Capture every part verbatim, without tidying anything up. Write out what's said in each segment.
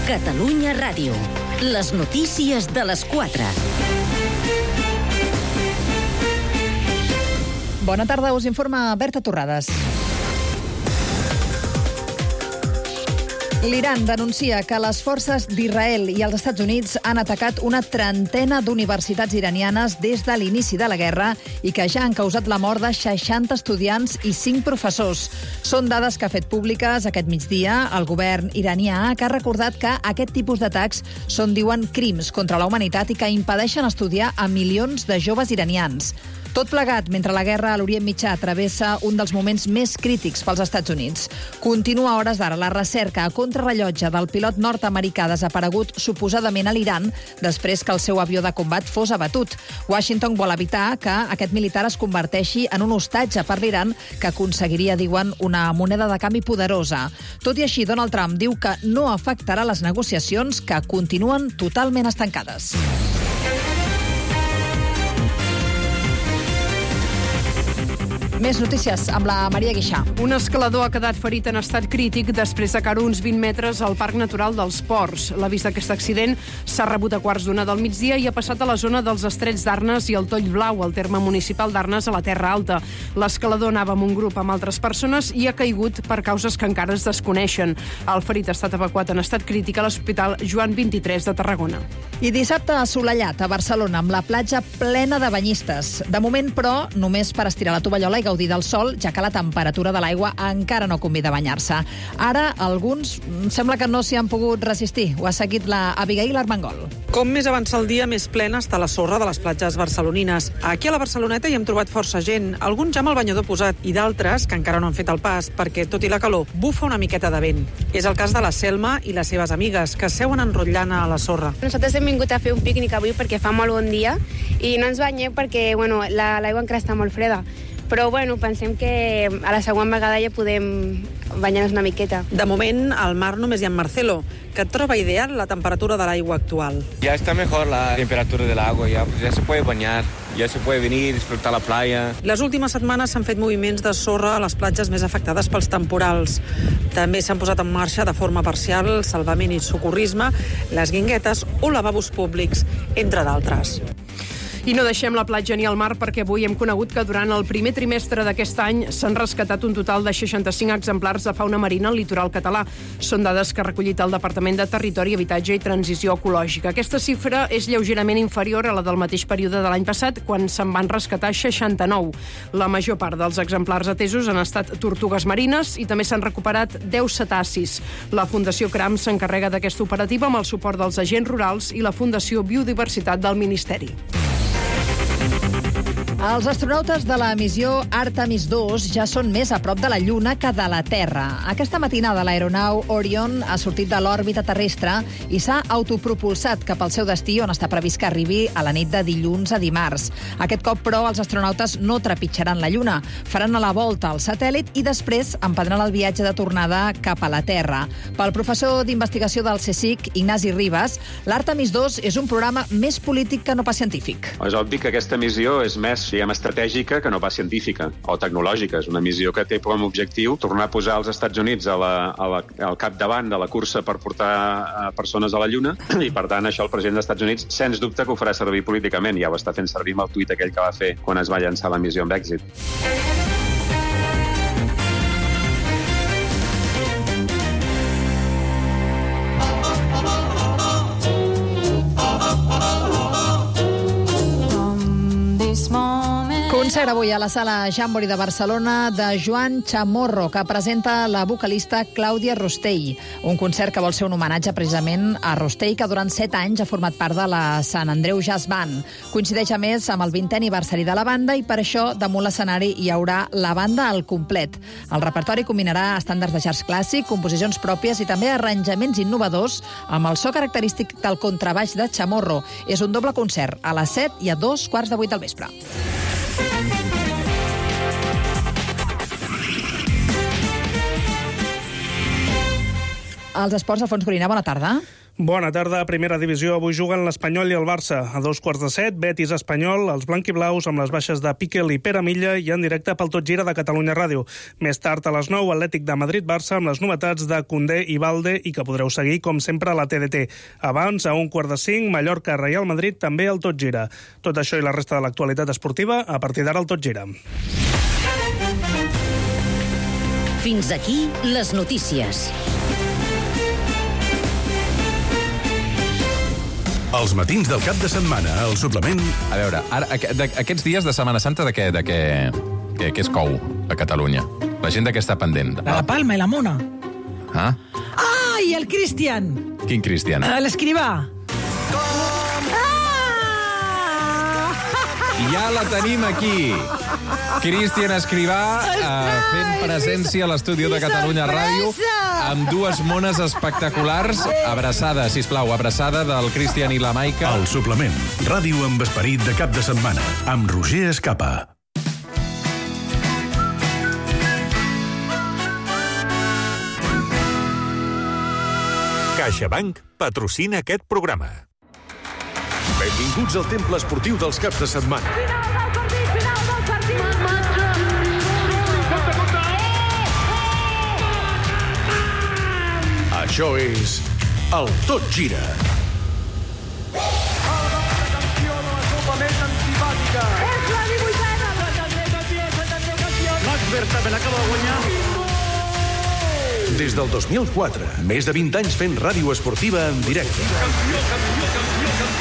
Catalunya Ràdio. Les notícies de les quatre. Bona tarda, us informa Berta Torrades. L'Iran denuncia que les forces d'Israel i els Estats Units han atacat una trentena d'universitats iranianes des de l'inici de la guerra i que ja han causat la mort de seixanta estudiants i cinc professors. Són dades que ha fet públiques aquest migdia el govern iranià, que ha recordat que aquest tipus d'atacs són, diuen, crims contra la humanitat i que impedeixen estudiar a milions de joves iranians. Tot plegat mentre la guerra a l'Orient Mitjà travessa un dels moments més crítics pels Estats Units. Continua a hores d'ara la recerca a contrarrellotge del pilot nord-americà desaparegut suposadament a l'Iran després que el seu avió de combat fos abatut. Washington vol evitar que aquest militar es converteixi en un hostatge per l'Iran que aconseguiria, diuen, una moneda de canvi poderosa. Tot i així, Donald Trump diu que no afectarà les negociacions, que continuen totalment estancades. Més notícies amb la Maria Guixà. Un escalador ha quedat ferit en estat crític després de caure uns vint metres al Parc Natural dels Ports. L'avís d'aquest accident s'ha rebut a quarts d'una del migdia i ha passat a la zona dels Estrets d'Arnes i el Toll Blau, al terme municipal d'Arnes, a la Terra Alta. L'escalador anava amb un grup amb altres persones i ha caigut per causes que encara es desconeixen. El ferit ha estat evacuat en estat crític a l'Hospital Joan vint-i-tres de Tarragona. I dissabte assolellat a Barcelona amb la platja plena de banyistes. De moment, però, només per estirar la tovallola i gaudir del sol, ja que la temperatura de l'aigua encara no convida a banyar-se. Ara, alguns sembla que no s'hi han pogut resistir. Ho ha seguit la Abigail Armengol. Com més avança el dia, més plena està la sorra de les platges barcelonines. Aquí a la Barceloneta hi hem trobat força gent, alguns ja amb el banyador posat i d'altres que encara no han fet el pas, perquè, tot i la calor, bufa una miqueta de vent. És el cas de la Selma i les seves amigues, que seuen enrotllant a la sorra. Nosaltres hem vingut a fer un pícnic avui perquè fa molt bon dia i no ens banyem perquè bueno, la, l'aigua encara està molt freda. Però bueno, pensem que a la següent vegada ja podem banyar-nos una miqueta. De moment, al mar només hi ha en Marcelo, que troba ideal la temperatura de l'aigua actual. Ya está mejor la temperatura del agua, ya, pues ya se puede bañar, ya se puede venir, disfrutar la playa. Les últimes setmanes s'han fet moviments de sorra a les platges més afectades pels temporals. També s'han posat en marxa de forma parcial salvament i socorrisme, les guinguetes o lavabos públics, entre d'altres. I no deixem la platja ni el mar perquè avui hem conegut que durant el primer trimestre d'aquest any s'han rescatat un total de seixanta-cinc exemplars de fauna marina al litoral català. Són dades que ha recollit el Departament de Territori, Habitatge i Transició Ecològica. Aquesta xifra és lleugerament inferior a la del mateix període de l'any passat, quan se'n van rescatar seixanta-nou. La major part dels exemplars atesos han estat tortugues marines i també s'han recuperat deu cetacis. La Fundació Cram s'encarrega d'aquesta operativa amb el suport dels agents rurals i la Fundació Biodiversitat del Ministeri. Els astronautes de la missió Artemis dos ja són més a prop de la Lluna que de la Terra. Aquesta matinada l'aeronau Orion ha sortit de l'òrbita terrestre i s'ha autopropulsat cap al seu destí, on està previst que arribi a la nit de dilluns a dimarts. Aquest cop, però, els astronautes no trepitjaran la Lluna. Faran a la volta al satèl·lit i després emprendran el viatge de tornada cap a la Terra. Pel professor d'investigació del CSIC, Ignasi Ribas, l'Artemis dos és un programa més polític que no pas científic. És obvi que aquesta missió és més diguem, estratègica que no pas científica o tecnològica. És una missió que té com a objectiu tornar a posar els Estats Units a la, a la, al capdavant de la cursa per portar persones a la Lluna i, per tant, això el president dels Estats Units, sens dubte que ho farà servir políticament. Ja ho està fent servir amb el tuit aquell que va fer quan es va llançar la missió amb èxit. Concert avui a la sala Jambori de Barcelona de Joan Chamorro, que presenta la vocalista Clàudia Rostell. Un concert que vol ser un homenatge precisament a Rostell, que durant set anys ha format part de la Sant Andreu Jazz Band. Coincideix a més amb el vintè aniversari de la banda i per això damunt l'escenari hi haurà la banda al complet. El repertori combinarà estàndards de jazz clàssic, composicions pròpies i també arranjaments innovadors amb el so característic del contrabaix de Chamorro. És un doble concert a les set i a dos quarts de vuit del vespre. Els esports, Alfons Gorina, bona tarda. Bona tarda. Primera divisió. Avui juguen l'Espanyol i el Barça. A dos quarts de set, Betis Espanyol, els blanquiblaus amb les baixes de Piquel i Pere Milla i en directe pel Tot Gira de Catalunya Ràdio. Més tard a les nou, Atlètic de Madrid-Barça amb les novetats de Koundé i Balde i que podreu seguir, com sempre, a la T D T. Abans, a un quart de cinc, Mallorca-Real Madrid, també al Tot Gira. Tot això i la resta de l'actualitat esportiva a partir d'ara al Tot Gira. Fins aquí les notícies. Els matins del cap de setmana, al suplement... A veure, ara, aquests dies de Setmana Santa, de què, de què, què, què es cou a Catalunya? La gent de què està pendent? De la Palma i la Mona. Ah? Ah, i el Cristian. Quin Cristian? L'escrivà. Ja la tenim aquí. Cristian Escrivà, eh, fent presència a l'estudi de Catalunya Ràdio, amb dues mones espectaculars. Abraçada, sisplau, abraçada del Cristian i la Maica. El suplement, ràdio amb esperit de cap de setmana, amb Roger Escapa. CaixaBank patrocina aquest programa. Benvinguts al temple esportiu dels caps de setmana. Final del partit, final del partit! Compte, compte! Això és el Tot Gira. El nostre campió de la Copa més antipàtica. És la divuitena! L'Exberta me l'acaba de guanyar. Des del dos mil quatre, més de vint anys fent ràdio esportiva en directe. Campió, campió, campió, campió!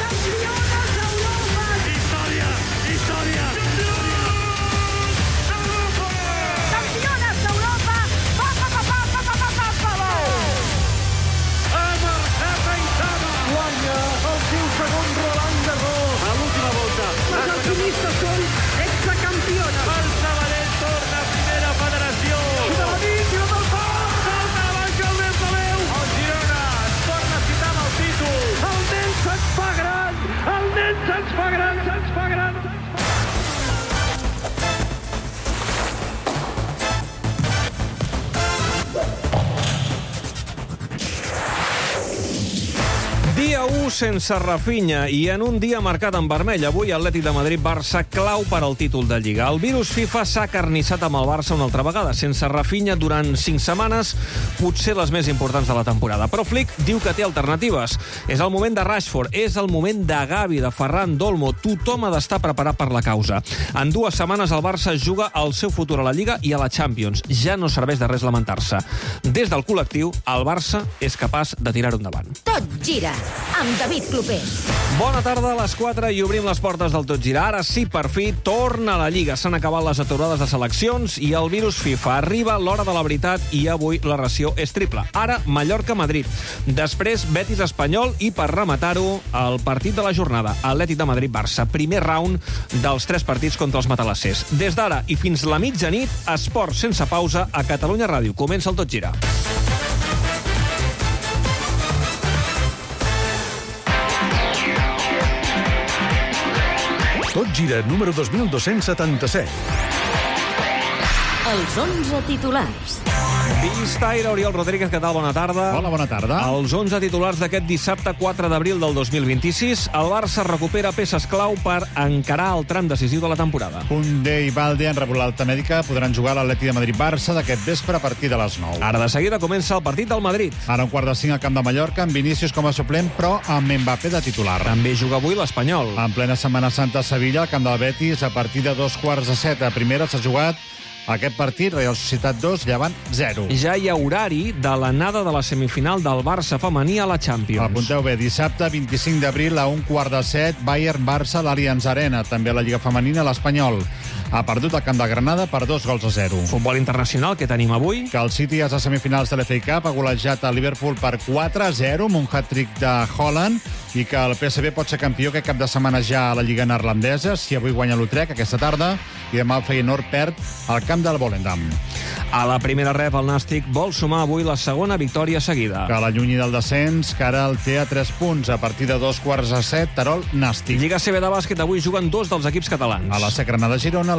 Dia u sense Rafinha i en un dia marcat en vermell. Avui Atlètic de Madrid-Barça clau per al títol de Lliga. El virus FIFA s'ha carnissat amb el Barça una altra vegada. Sense Rafinha durant cinc setmanes, potser les més importants de la temporada. Però Flick diu que té alternatives. És el moment de Rashford, és el moment de Gavi, de Ferran, d'Olmo. Tothom ha d'estar preparat per la causa. En dues setmanes el Barça juga el seu futur a la Lliga i a la Champions. Ja no serveix de res lamentar-se. Des del col·lectiu, el Barça és capaç de tirar-ho endavant. Tot gira amb David Clopés. Bona tarda, a les quatre i obrim les portes del Tot Gira. Ara sí, per fi, torna a la Lliga. S'han acabat les aturades de seleccions i el virus FIFA. Arriba l'hora de la veritat i avui la ració és triple. Ara, Mallorca-Madrid. Després, Betis-Espanyol i, per rematar-ho, el partit de la jornada. Atlètic de Madrid-Barça. Primer round dels tres partits contra els matalassers. Des d'ara i fins la mitjanit, esport sense pausa a Catalunya Ràdio. Comença el Tot Gira. Tot Gira número dos mil dos-cents setanta-set. Els onze titulars. Vistaire, Oriol Rodríguez, què tal? Bona tarda. Hola, bona tarda. Els onze titulars d'aquest dissabte quatre d'abril del dos mil vint-i-sis. El Barça recupera peces clau per encarar el tram decisiu de la temporada. Koundé i Balde han rebut l'alta mèdica, podran jugar a l'Atlètic de Madrid-Barça d'aquest vespre a partir de les nou. Ara de seguida comença el partit del Madrid. Ara un quart de cinc al camp de Mallorca, amb Vinícius com a suplent, però amb Mbappé de titular. També juga avui l'Espanyol. En plena Setmana Santa a Sevilla, al camp del Betis, a partir de dos quarts de set a primera s'ha jugat aquest partit, Real Societat dos, Llevant zero. Ja hi ha horari de l'anada de la semifinal del Barça femení a la Champions. Apunteu bé, dissabte vint-i-cinc d'abril a un quart de set, Bayern-Barça a l'Allianz Arena. També a la Lliga Femenina, l'Espanyol ha perdut el camp de Granada per dos gols a zero. Futbol internacional, què tenim avui? Que el City és a semifinals de l'F A Cup, ha golejat a Liverpool per quatre a zero, amb un hat-trick de Haaland, i que el P S V pot ser campió aquest cap de setmana ja a la Lliga neerlandesa, si avui guanya l'Utrecht aquesta tarda, i demà el Feyenoord perd al camp del Volendam. A la primera ref, el Nàstic vol sumar avui la segona victòria seguida. Que l'allunyi del descens, que ara el té a tres punts. A partir de dos quarts a set, Terol, Nàstic. Lliga C B de bàsquet, avui juguen dos dels equips catalans. A la C Granada Girona,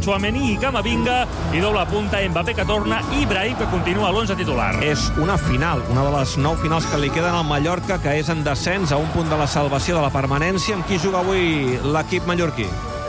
Tchouaméni i Camavinga, i doble punta Mbappé que torna i Brahim que continua a l'onze titular. És una final, una de les nou finals que li queden al Mallorca, que és en descens a un punt de la salvació de la permanència. Amb qui juga avui l'equip mallorquí?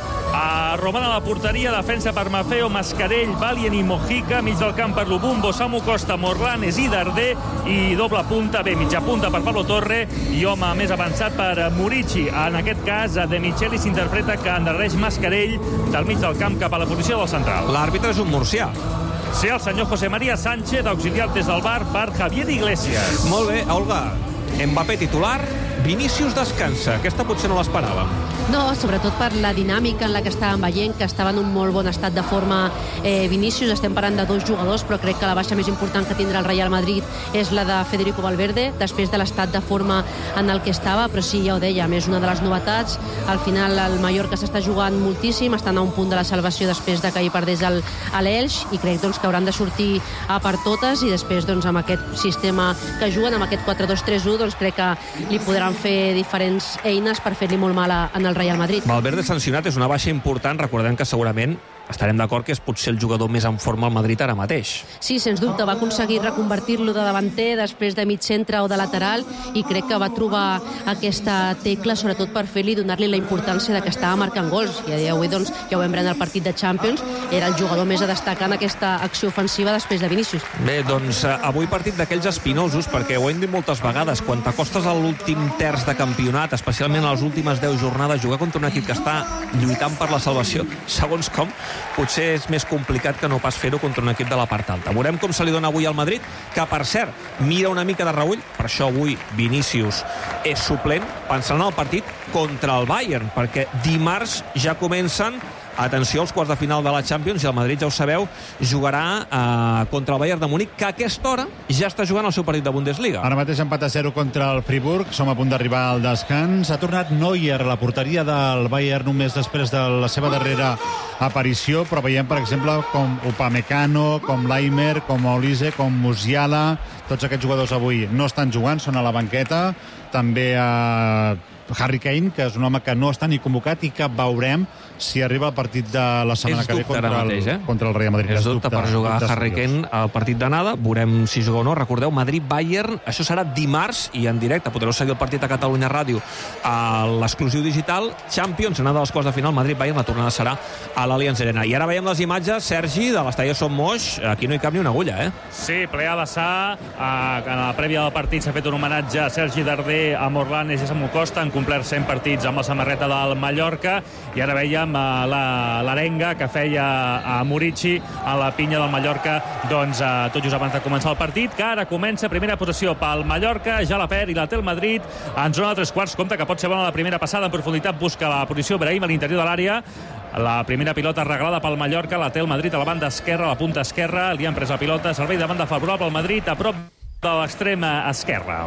A Roman a la porteria, defensa per Maffeo, Mascarell, Valien i Mojica, mig del camp per Lubumbo, Samu Costa, Morlanes i Darder, i doble punta, bé, mitja punta per Pablo Torre, i home més avançat per Murici. En aquest cas, De Micheli s'interpreta que endarreix Mascarell del mig del camp cap a la posició del central. L'àrbitre és un murcià. Sí, el senyor José María Sánchez, auxiliar des del bar per Javier Iglesias. Molt bé, Olga. Mbappé titular, Vinícius descansa. Aquesta potser no l'esperàvem. No, sobretot per la dinàmica en la que estàvem veient, que estava en un molt bon estat de forma eh, Vinícius. Estem parlant de dos jugadors, però crec que la baixa més important que tindrà el Real Madrid és la de Federico Valverde, després de l'estat de forma en el que estava, però sí, ja ho dèiem, és una de les novetats. Al final el Mallorca s'està jugant moltíssim, estan a un punt de la salvació després de que hi perdés el, l'Elx, i crec doncs, que hauran de sortir a per totes, i després doncs, amb aquest sistema que juguen, amb aquest quatre dos tres u, doncs crec que li podran fer diferents eines per fer-li molt mal a, en el Real Madrid. Valverde sancionat és una baixa important. Recordem que segurament estarem d'acord que és potser el jugador més en forma al Madrid ara mateix. Sí, sens dubte, va aconseguir reconvertir-lo de davanter després de mig centre o de lateral, i crec que va trobar aquesta tecla sobretot per fer-li, donar-li la importància de que estava marcant gols. I a dia d'avui, doncs, ja ho vam veure en el partit de Champions, era el jugador més a destacar en aquesta acció ofensiva després de Vinícius. Bé, doncs avui partit d'aquells espinosos, perquè ho hem dit moltes vegades, quan t'acostes a l'últim terç de campionat, especialment a les últimes deu jornades, jugar contra un equip que està lluitant per la salvació, segons com, potser és més complicat que no pas fer-ho contra un equip de la part alta. Veurem com se li dona avui al Madrid, que, per cert, mira una mica de reüll, per això avui Vinícius és suplent, pensant en el partit contra el Bayern, perquè dimarts ja comencen, atenció, als quarts de final de la Champions, i el Madrid, ja ho sabeu, jugarà eh, contra el Bayern de Múnich, que a aquesta hora ja està jugant el seu partit de Bundesliga. Ara mateix empat a zero contra el Friburg, som a punt d'arribar al descans. Ha tornat Neuer a la porteria del Bayern només després de la seva darrera aparició, però veiem, per exemple, com Upamecano, com Laimer, com Olise, com Musiala, tots aquests jugadors avui no estan jugant, són a la banqueta. També a Harry Kane, que és un home que no està ni convocat i que veurem si arriba al partit de la setmana que ve contra, mateix, eh? el, contra el Real Madrid. És dubte per jugar a Harry Kane al partit d'anada. Veurem si juga o no. Recordeu, Madrid-Bayern, això serà dimarts i en directe. Podreu seguir el partit a Catalunya Ràdio a l'exclusiu digital. Champions, anada a les quarts de final, Madrid-Bayern, la tornada serà a l'Allianz Arena. I ara veiem les imatges, Sergi, de l'estadi Son Moix. Aquí no hi cap ni una agulla, eh? Sí, ple a vessar. En la prèvia del partit s'ha fet un homenatge a Sergi Darder, a Morlanes i a Samu Costa. Han complert cent partits amb la samarreta del Mallorca, i ara veiem l'arenga que feia a Murici a la pinya del Mallorca, doncs tot just abans de començar el partit, que ara comença primera possessió pel Mallorca, ja la perd i la té el Madrid en zona de tres quarts. Compte que pot ser bona la primera passada, en profunditat busca la posició Brahim a l'interior de l'àrea. La primera pilota arreglada pel Mallorca, la té el Madrid a la banda esquerra, a la punta esquerra, li han pres la pilota, servei de banda favorable al Madrid, a prop de l'extrema esquerra.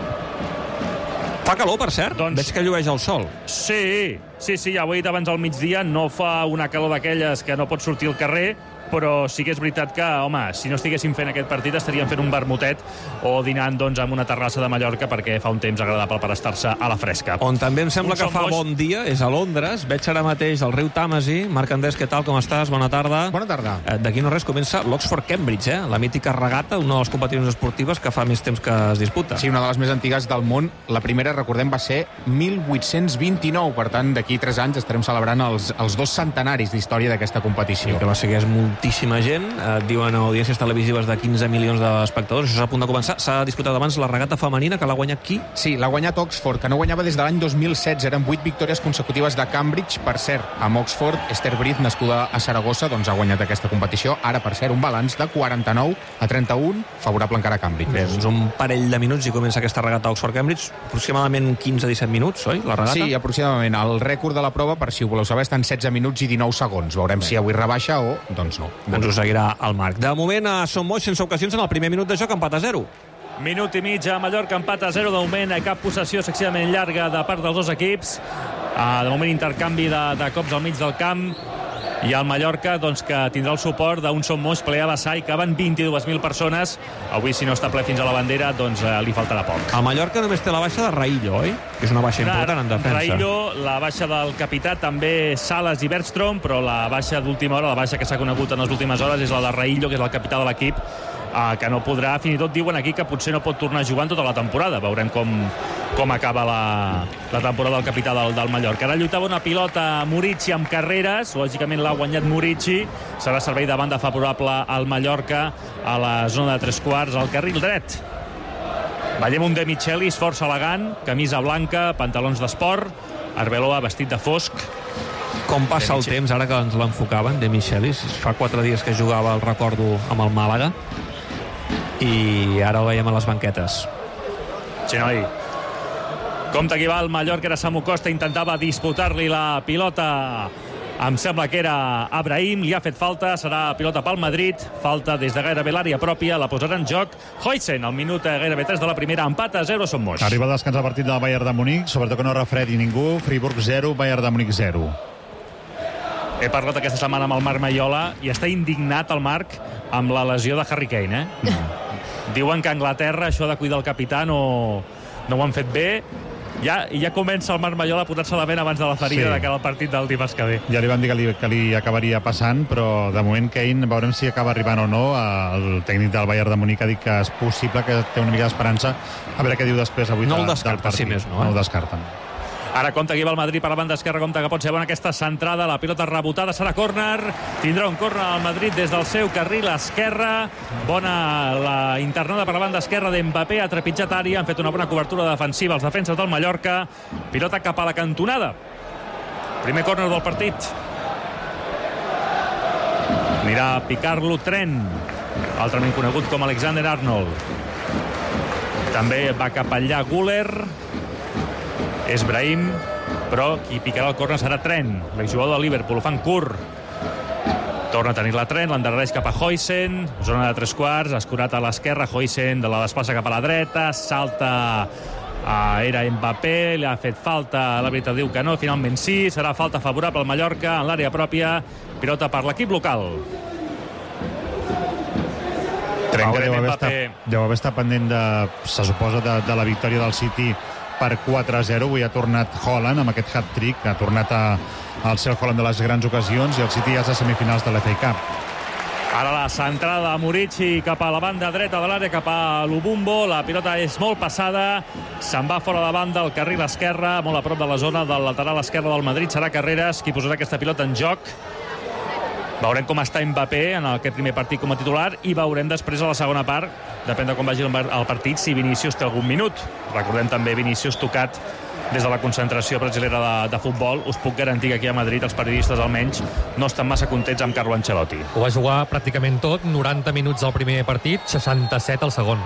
Fa calor, per cert? Doncs... Veig que llueix el sol. Sí, sí, sí, ja ho he dit abans al migdia, no fa una calor d'aquelles que no pot sortir al carrer, però sí que és veritat que, home, si no estiguéssim fent aquest partit estaríem fent un vermutet o dinant, doncs, en una terrassa de Mallorca, perquè fa un temps agradable per estar-se a la fresca. On també em sembla un que fa boix... bon dia és a Londres. Veig ara mateix el riu Tàmesi. Marc Andrés, què tal, com estàs? Bona tarda. Bona tarda. Eh, D'aquí no res comença l'Oxford-Cambridge, eh? La mítica regata, una de les competicions esportives que fa més temps que es disputa. Sí, una de les més antigues del món. La primera, recordem, va ser mil vuit-cents vint-i-nou. Per tant, d'aquí tres anys estarem celebrant els, els dos centenaris d'història d'aquesta competició. Sí, que la segueix moltíssima gent. Eh, diuen audiències televisives de quinze milions d'espectadors. Això és a punt de començar. S'ha disputat abans la regata femenina, que l'ha guanyat qui? Sí, l'ha guanyat Oxford, que no guanyava des de l'any dos mil setze. Eren vuit victòries consecutives de Cambridge. Per cert, amb Oxford, Esther Briz, nascuda a Saragossa, doncs ha guanyat aquesta competició. Ara, per cert, un balanç de quaranta-nou a trenta-un, favorable encara a Cambridge. Bé, doncs un parell de minuts i comença aquesta regata Oxford-Cambridge. Aproximadament quinze a disset minuts, oi, la regata? Sí, aproximadament. El rècord de la prova, per si ho voleu saber, està en setze minuts i dinou segons. Veurem Bé. si avui rebaixa o, doncs no. Doncs ho seguirà al Marc. De moment, a Son Moix, sense ocasions en el primer minut de joc, empat a zero. Minut i mig a Mallorca, empat a zero. De moment, cap possessió excessivament llarga de part dels dos equips. Uh, de moment, intercanvi de, de cops al mig del camp. i el Mallorca, doncs, que tindrà el suport d'un Son Moix ple a vessar i caben vint-i-dues mil persones. Avui, si no està ple fins a la bandera, doncs eh, li faltarà poc. El Mallorca només té la baixa de Raillo, oi? Que és una baixa important en defensa. Raillo, la baixa del capità, també Sales i Bergstrom, però la baixa d'última hora, la baixa que s'ha conegut en les últimes hores, és la de Raillo, que és el capità de l'equip, eh, que no podrà, fins i tot diuen aquí que potser no pot tornar a jugar en tota la temporada. Veurem com, com acaba la, la temporada del capità del, del Mallorca. Ara lluitava una pilota Murici amb Carreras, lògicament l'ha guanyat Murici, serà servei de banda favorable al Mallorca a la zona de tres quarts, al carril dret. Veiem un De Michelis força elegant, camisa blanca, pantalons d'esport, Arbeloa vestit de fosc. Com passa el temps ara que ens l'enfocaven, De Michelis? Fa quatre dies que jugava, el recordo, amb el Màlaga, i ara el veiem a les banquetes. Sí, noi. Compte que va el Mallorca, era Samu Costa, intentava disputar-li la pilota. Em sembla que era Abrahim, li ha fet falta, serà pilota pel Madrid, falta des de gairebé l'àrea pròpia, la posarà en joc Huijsen, al minut gairebé tres de la primera, empat a zero, Son Moix. Arriba el descans al partit del Bayern de Múnich, sobretot que no refredi ningú, Friburg zero, Bayern de Múnich zero. He parlat aquesta setmana amb el Marc Maiola i està indignat el Marc amb la lesió de Harry Kane, eh? Mm. Diuen que a Anglaterra això de cuidar el capità no, no ho han fet bé. Ja, I ja comença el Marc Maiola a posar-se la vena abans de la ferida sí. de cara al partit del dimarts que ve. Ja li van dir que li, que li acabaria passant, però de moment Kane, veurem si acaba arribant o no. El tècnic del Bayern de Múnich ha dit que és possible, que té una mica d'esperança. A veure què diu després avui no de, el descarta, del partit. Si més no, eh? No el descarten. Ara compta que va el Madrid per la banda esquerra, compta que pot ser bona aquesta centrada, la pilota rebotada, serà córner, tindrà un córner al Madrid des del seu carril esquerra, bona la internada per la banda esquerra d'Mbappé, ha trepitjat àrea, han fet una bona cobertura defensiva els defenses del Mallorca, pilota cap a la cantonada, primer córner del partit, anirà a picar-lo Trent, altrament conegut com Alexander Arnold, també va cap allà Güler, és Brahim, però qui picarà el córner serà Trent, l'exjugador de Liverpool, ho fan curt. Torna a tenir-la Trent, l'endarrereix cap a Huijsen, zona de tres quarts, escurat a l'esquerra, Huijsen de la desplaça cap a la dreta, salta a era Mbappé, li ha fet falta, l'àrbitre diu que no, finalment sí, serà falta favorable al Mallorca en l'àrea pròpia, pilota per l'equip local. Trent que deu haver, estat, deu haver estat pendent de, se suposa, de, de la victòria del City per quatre a zero. Avui ha tornat Haaland amb aquest hat-trick, ha tornat a, al ser el Haaland de les grans ocasions, i el City ja és a semifinals de l'F A Cup. Ara la centrada de Murici cap a la banda dreta de l'àrea, cap a Lubumbo, la pilota és molt passada, se'n va fora de banda al carril esquerre, molt a prop de la zona del lateral esquerre del Madrid, serà Carreras qui posarà aquesta pilota en joc. Veurem com està Mbappé en aquest primer partit com a titular i veurem després a la segona part, depèn de com vagi el partit, si Vinícius té algun minut. Recordem també Vinícius tocat des de la concentració brasilera de, de futbol. Us puc garantir que aquí a Madrid els periodistes almenys no estan massa contents amb Carlo Ancelotti. Ho va jugar pràcticament tot, noranta minuts al primer partit, seixanta-set al segon.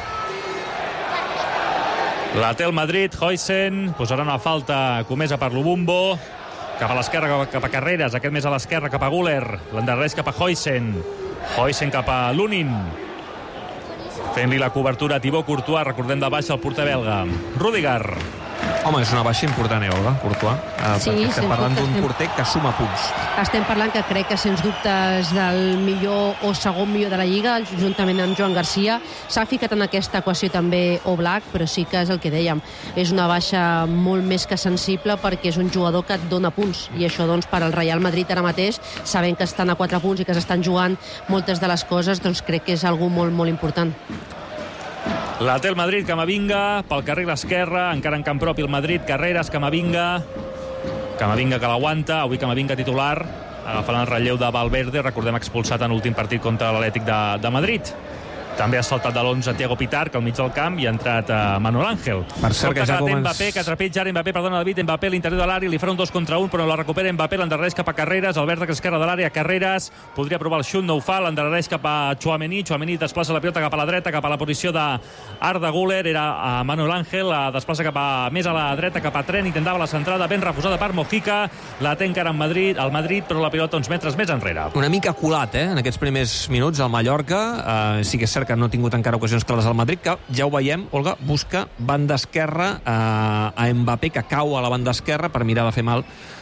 La té el Madrid, Huijsen, posarà una falta comesa per Lubumbo, cap a l'esquerra, cap a Carreras, aquest més a l'esquerra, cap a Güler, l'endarrereix cap a Huijsen, Huijsen cap a Lunin, fent-li la cobertura a Thibaut Courtois, recordem de baix el porter belga, Rüdiger. Home, és una baixa important, eh, Olga, Courtois? Eh, sí, perquè estem parlant d'un estem... porter que suma punts. Estem parlant que crec que, sens dubte, és del millor o segon millor de la Lliga, juntament amb Joan Garcia. S'ha ficat en aquesta equació també Oblak, però sí que és el que dèiem. És una baixa molt més que sensible perquè és un jugador que et dona punts. I això, doncs, per al Real Madrid ara mateix, sabent que estan a quatre punts i que s'estan jugant moltes de les coses, doncs crec que és algú molt, molt important. La té el Madrid, Camavinga, pel carril esquerre, encara en camp propi el Madrid, Carreras, Camavinga, Camavinga que l'aguanta, avui Camavinga titular, agafant el relleu de Valverde, recordem expulsat en l'últim partit contra l'Atlètic de, de Madrid. També ha saltat de l'onze Thiago Pitarch al mig del camp i ha entrat a Manuel Ángel. Per cert, que ja comença... Mbappé, que trepitja ara Mbappé, perdona David, Mbappé a l'interior de l'àrea, li farà un dos contra un, però la recupera Mbappé, l'endarrereix cap a Carreras, el verd esquerra de l'àrea, Carreras, podria provar el xut, no ho fa, l'endarrereix cap a Tchouaméni, Tchouaméni desplaça la pilota cap a la dreta, cap a la posició d'Arda Güler, era a Manuel Ángel, la desplaça cap a, més a la dreta, cap a Trent, intentava la centrada, ben refusada per Mojica, la té encara en Madrid, al Madrid, però la pilota uns metres més enrere. Una mica colat, eh, en aquests primers minuts al Mallorca, uh, sí que és cert que no ha tingut encara ocasions clares al Madrid, que ja ho veiem, Olga, busca banda esquerra eh, a Mbappé, que cau a la banda esquerra per mirar de fer mal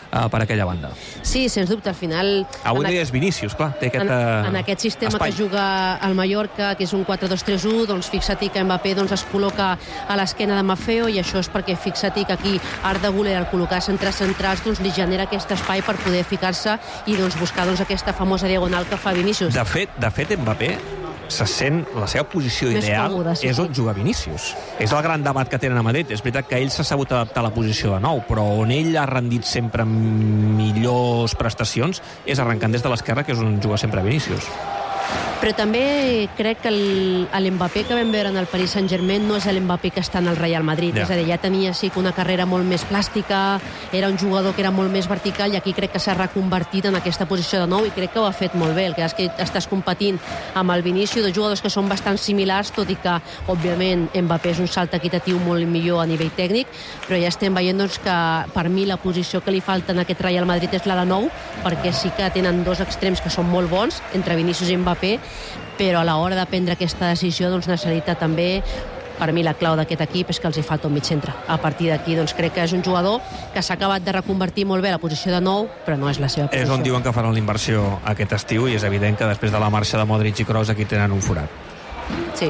uh, per aquella banda. Sí, sens dubte, al final... Avui no hi és Vinícius, clar, té aquest uh, En, en aquest sistema espai. que juga al Mallorca, que és un quatre dos tres u, doncs fixa't que Mbappé doncs, es col·loca a l'esquena de Maffeo, i això és perquè fixa't que aquí Arda Güler, al col·locar-se entre centrals, doncs, li genera aquest espai per poder ficar-se i doncs, buscar doncs, aquesta famosa diagonal que fa Vinícius. De fet, de fet Mbappé se sent la seva posició Més ideal còmoda, sí, és on juga Vinícius. És el gran debat que tenen a Madrid. És veritat que ell s'ha sabut adaptar a la posició de nou, però on ell ha rendit sempre millors prestacions és arrencant des de l'esquerra, que és on juga sempre Vinícius. Però també crec que l'Mbappé que vam veure en el Paris Saint-Germain no és l'Mbappé que està en el Real Madrid. Ja. És a dir, ja tenia sí que una carrera molt més plàstica, era un jugador que era molt més vertical, i aquí crec que s'ha reconvertit en aquesta posició de nou, i crec que ho ha fet molt bé. El que és que estàs competint amb el Vinícius, de jugadors que són bastant similars, tot i que, òbviament, Mbappé és un salt equitatiu molt millor a nivell tècnic, però ja estem veient doncs, que per mi la posició que li falta en aquest Real Madrid és la de nou, perquè sí que tenen dos extrems que són molt bons, entre Vinícius i Mbappé, però a l'hora de prendre aquesta decisió doncs, necessita també, per mi la clau d'aquest equip és que els hi falta un mig centre. A partir d'aquí doncs, crec que és un jugador que s'ha acabat de reconvertir molt bé a la posició de nou, però no és la seva posició. És on diuen que faran la inversió aquest estiu, i és evident que després de la marxa de Modric i Kroos aquí tenen un forat. Sí.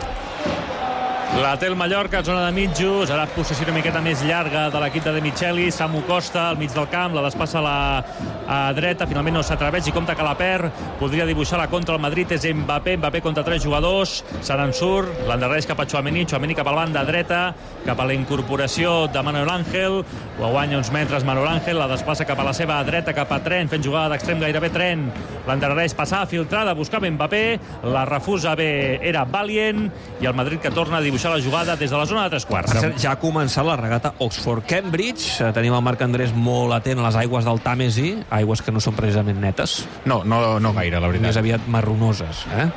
La té el Mallorca, zona de mitjos, ara possessió una miqueta més llarga de l'equip de De Michelis, Samu Costa al mig del camp, la despassa a la a dreta, finalment no s'atreveix i compta que la perd, podria dibuixar la contra el Madrid, és Mbappé, Mbappé contra tres jugadors, se n'en surt, l'endarrereix cap a Tchouaméni, Tchouaméni cap a la banda dreta, cap a la incorporació de Manuel Ángel, ho guanya uns metres Manuel Ángel, la desplaça cap a la seva dreta, cap a Trent, fent jugada d'extrem gairebé Trent, l'endarrereix, passava filtrada, buscava Mbappé, la refusa bé, era Valient, i el Madrid que torna a dibuixar la jugada des de la zona de tres quarts. Ja ha començat la regata Oxford-Cambridge. Tenim el Marc Andrés molt atent a les aigües del Tàmesi, aigües que no són precisament netes. No, no, no gaire, la veritat. Més aviat marronoses. Eh?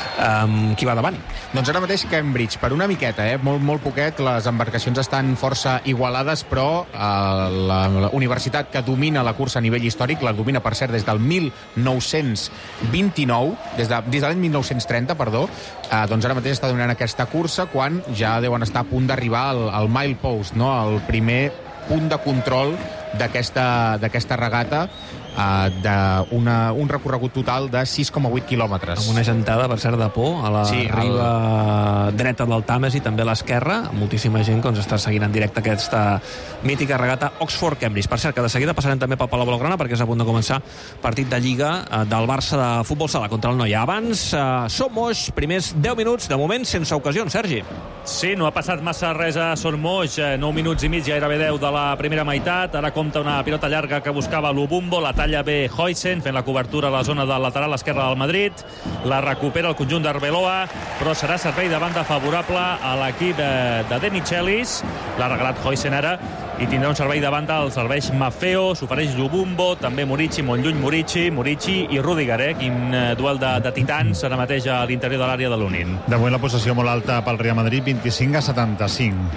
Um, qui va davant? Doncs ara mateix Cambridge, per una miqueta, eh? molt, molt poquet. Les embarcacions estan força igualades, però eh, la, la universitat que domina la cursa a nivell històric, la domina, per cert, des del mil nou-cents vint-i-nou, des de, des de l'any mil nou-cents trenta, perdó, eh, doncs ara mateix està dominant aquesta cursa, quan ja deuen estar a punt d'arribar al, al milepost, no? El primer punt de control d'aquesta d'aquesta regata, uh, d'un recorregut total de sis coma vuit quilòmetres. Amb una gentada, per cert, de por, a la sí, riba el... dreta del Tàmesi, també a l'esquerra. Moltíssima gent que ens està seguint en directe aquesta mítica regata Oxford-Cambridge. Per cert, que de seguida passarem també pel Palau Blaugrana, perquè és a punt de començar partit de Lliga uh, del Barça de futbol sala contra el Noia. Abans, uh, Son Moix, primers deu minuts, de moment sense ocasions, Sergi. Sí, no ha passat massa res a Son Moix, nou minuts i mig, gairebé deu de la primera meitat. Ara compta una pilota llarga que buscava Lubumbo, la talla bé Huijsen, fent la cobertura a la zona del lateral esquerra del Madrid. La recupera el conjunt d'Arbeloa, però serà servei de banda favorable a l'equip de, de De Michelis. L'ha regalat Huijsen ara, i tindrà un servei de banda, el serveix Maffeo, s'ofereix Lubumbo, també Murici, molt lluny Murici, Murici i Rüdiger, eh? Quin eh, duel de, de titans ara mateix a l'interior de l'àrea de l'Unin. De moment la possessió molt alta pel Real Madrid, vint-i-cinc a setanta-cinc.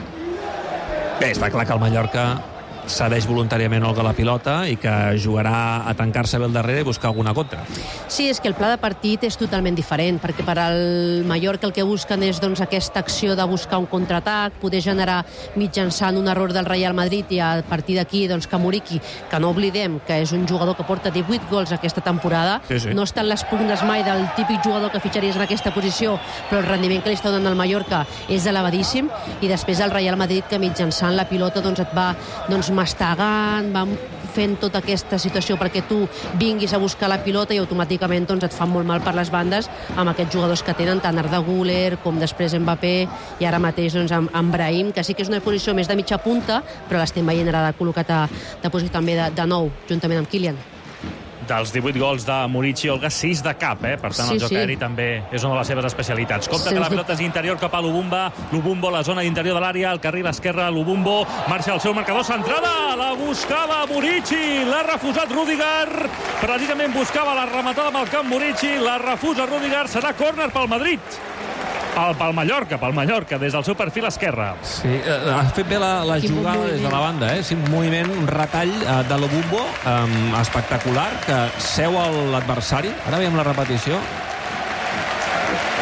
Bé, està clar que el Mallorca cedeix voluntàriament Olga la pilota i que jugarà a tancar-se bé al darrere i buscar alguna contra. Sí, és que el pla de partit és totalment diferent, perquè per al Mallorca el que busquen és doncs, aquesta acció de buscar un contraatac, poder generar mitjançant un error del Real Madrid, i a partir d'aquí doncs, que Muriqui, que no oblidem que és un jugador que porta divuit gols aquesta temporada, sí, sí. no està en les pugnes mai del típic jugador que fitxaries en aquesta posició, però el rendiment que li està donant al Mallorca és elevadíssim, i després el Real Madrid que mitjançant la pilota doncs, et va doncs, mastegant, va fent tota aquesta situació perquè tu vinguis a buscar la pilota, i automàticament doncs, et fan molt mal per les bandes amb aquests jugadors que tenen, tant Arda Güler com després Mbappé, i ara mateix doncs, amb, amb Brahim, que sí que és una posició més de mitja punta, però l'estem veient ara col·locat a, de posició també de, de nou, juntament amb Kylian. Dels divuit gols de Murici, Olga, sis de cap, eh? Per tant, sí, el joc sí. aeri també és una de les seves especialitats. Compte que la pilota és interior cap a Lubumbo, Lubumbo, la zona d'interior de l'àrea, el carril esquerre, Lubumbo, marxa al seu marcador, centrada, la buscava Murici, l'ha refusat Rüdiger, precisament buscava la rematada amb el camp Murici, la refusa Rüdiger, serà córner pel Madrid. Pel, pel Mallorca, pel Mallorca, des del seu perfil esquerre. Sí, eh, ha fet bé la, la jugada des de la banda, eh? Sí, un moviment, un retall eh, de Lubumbo eh, espectacular, que seu a l'adversari. Ara veiem la repetició.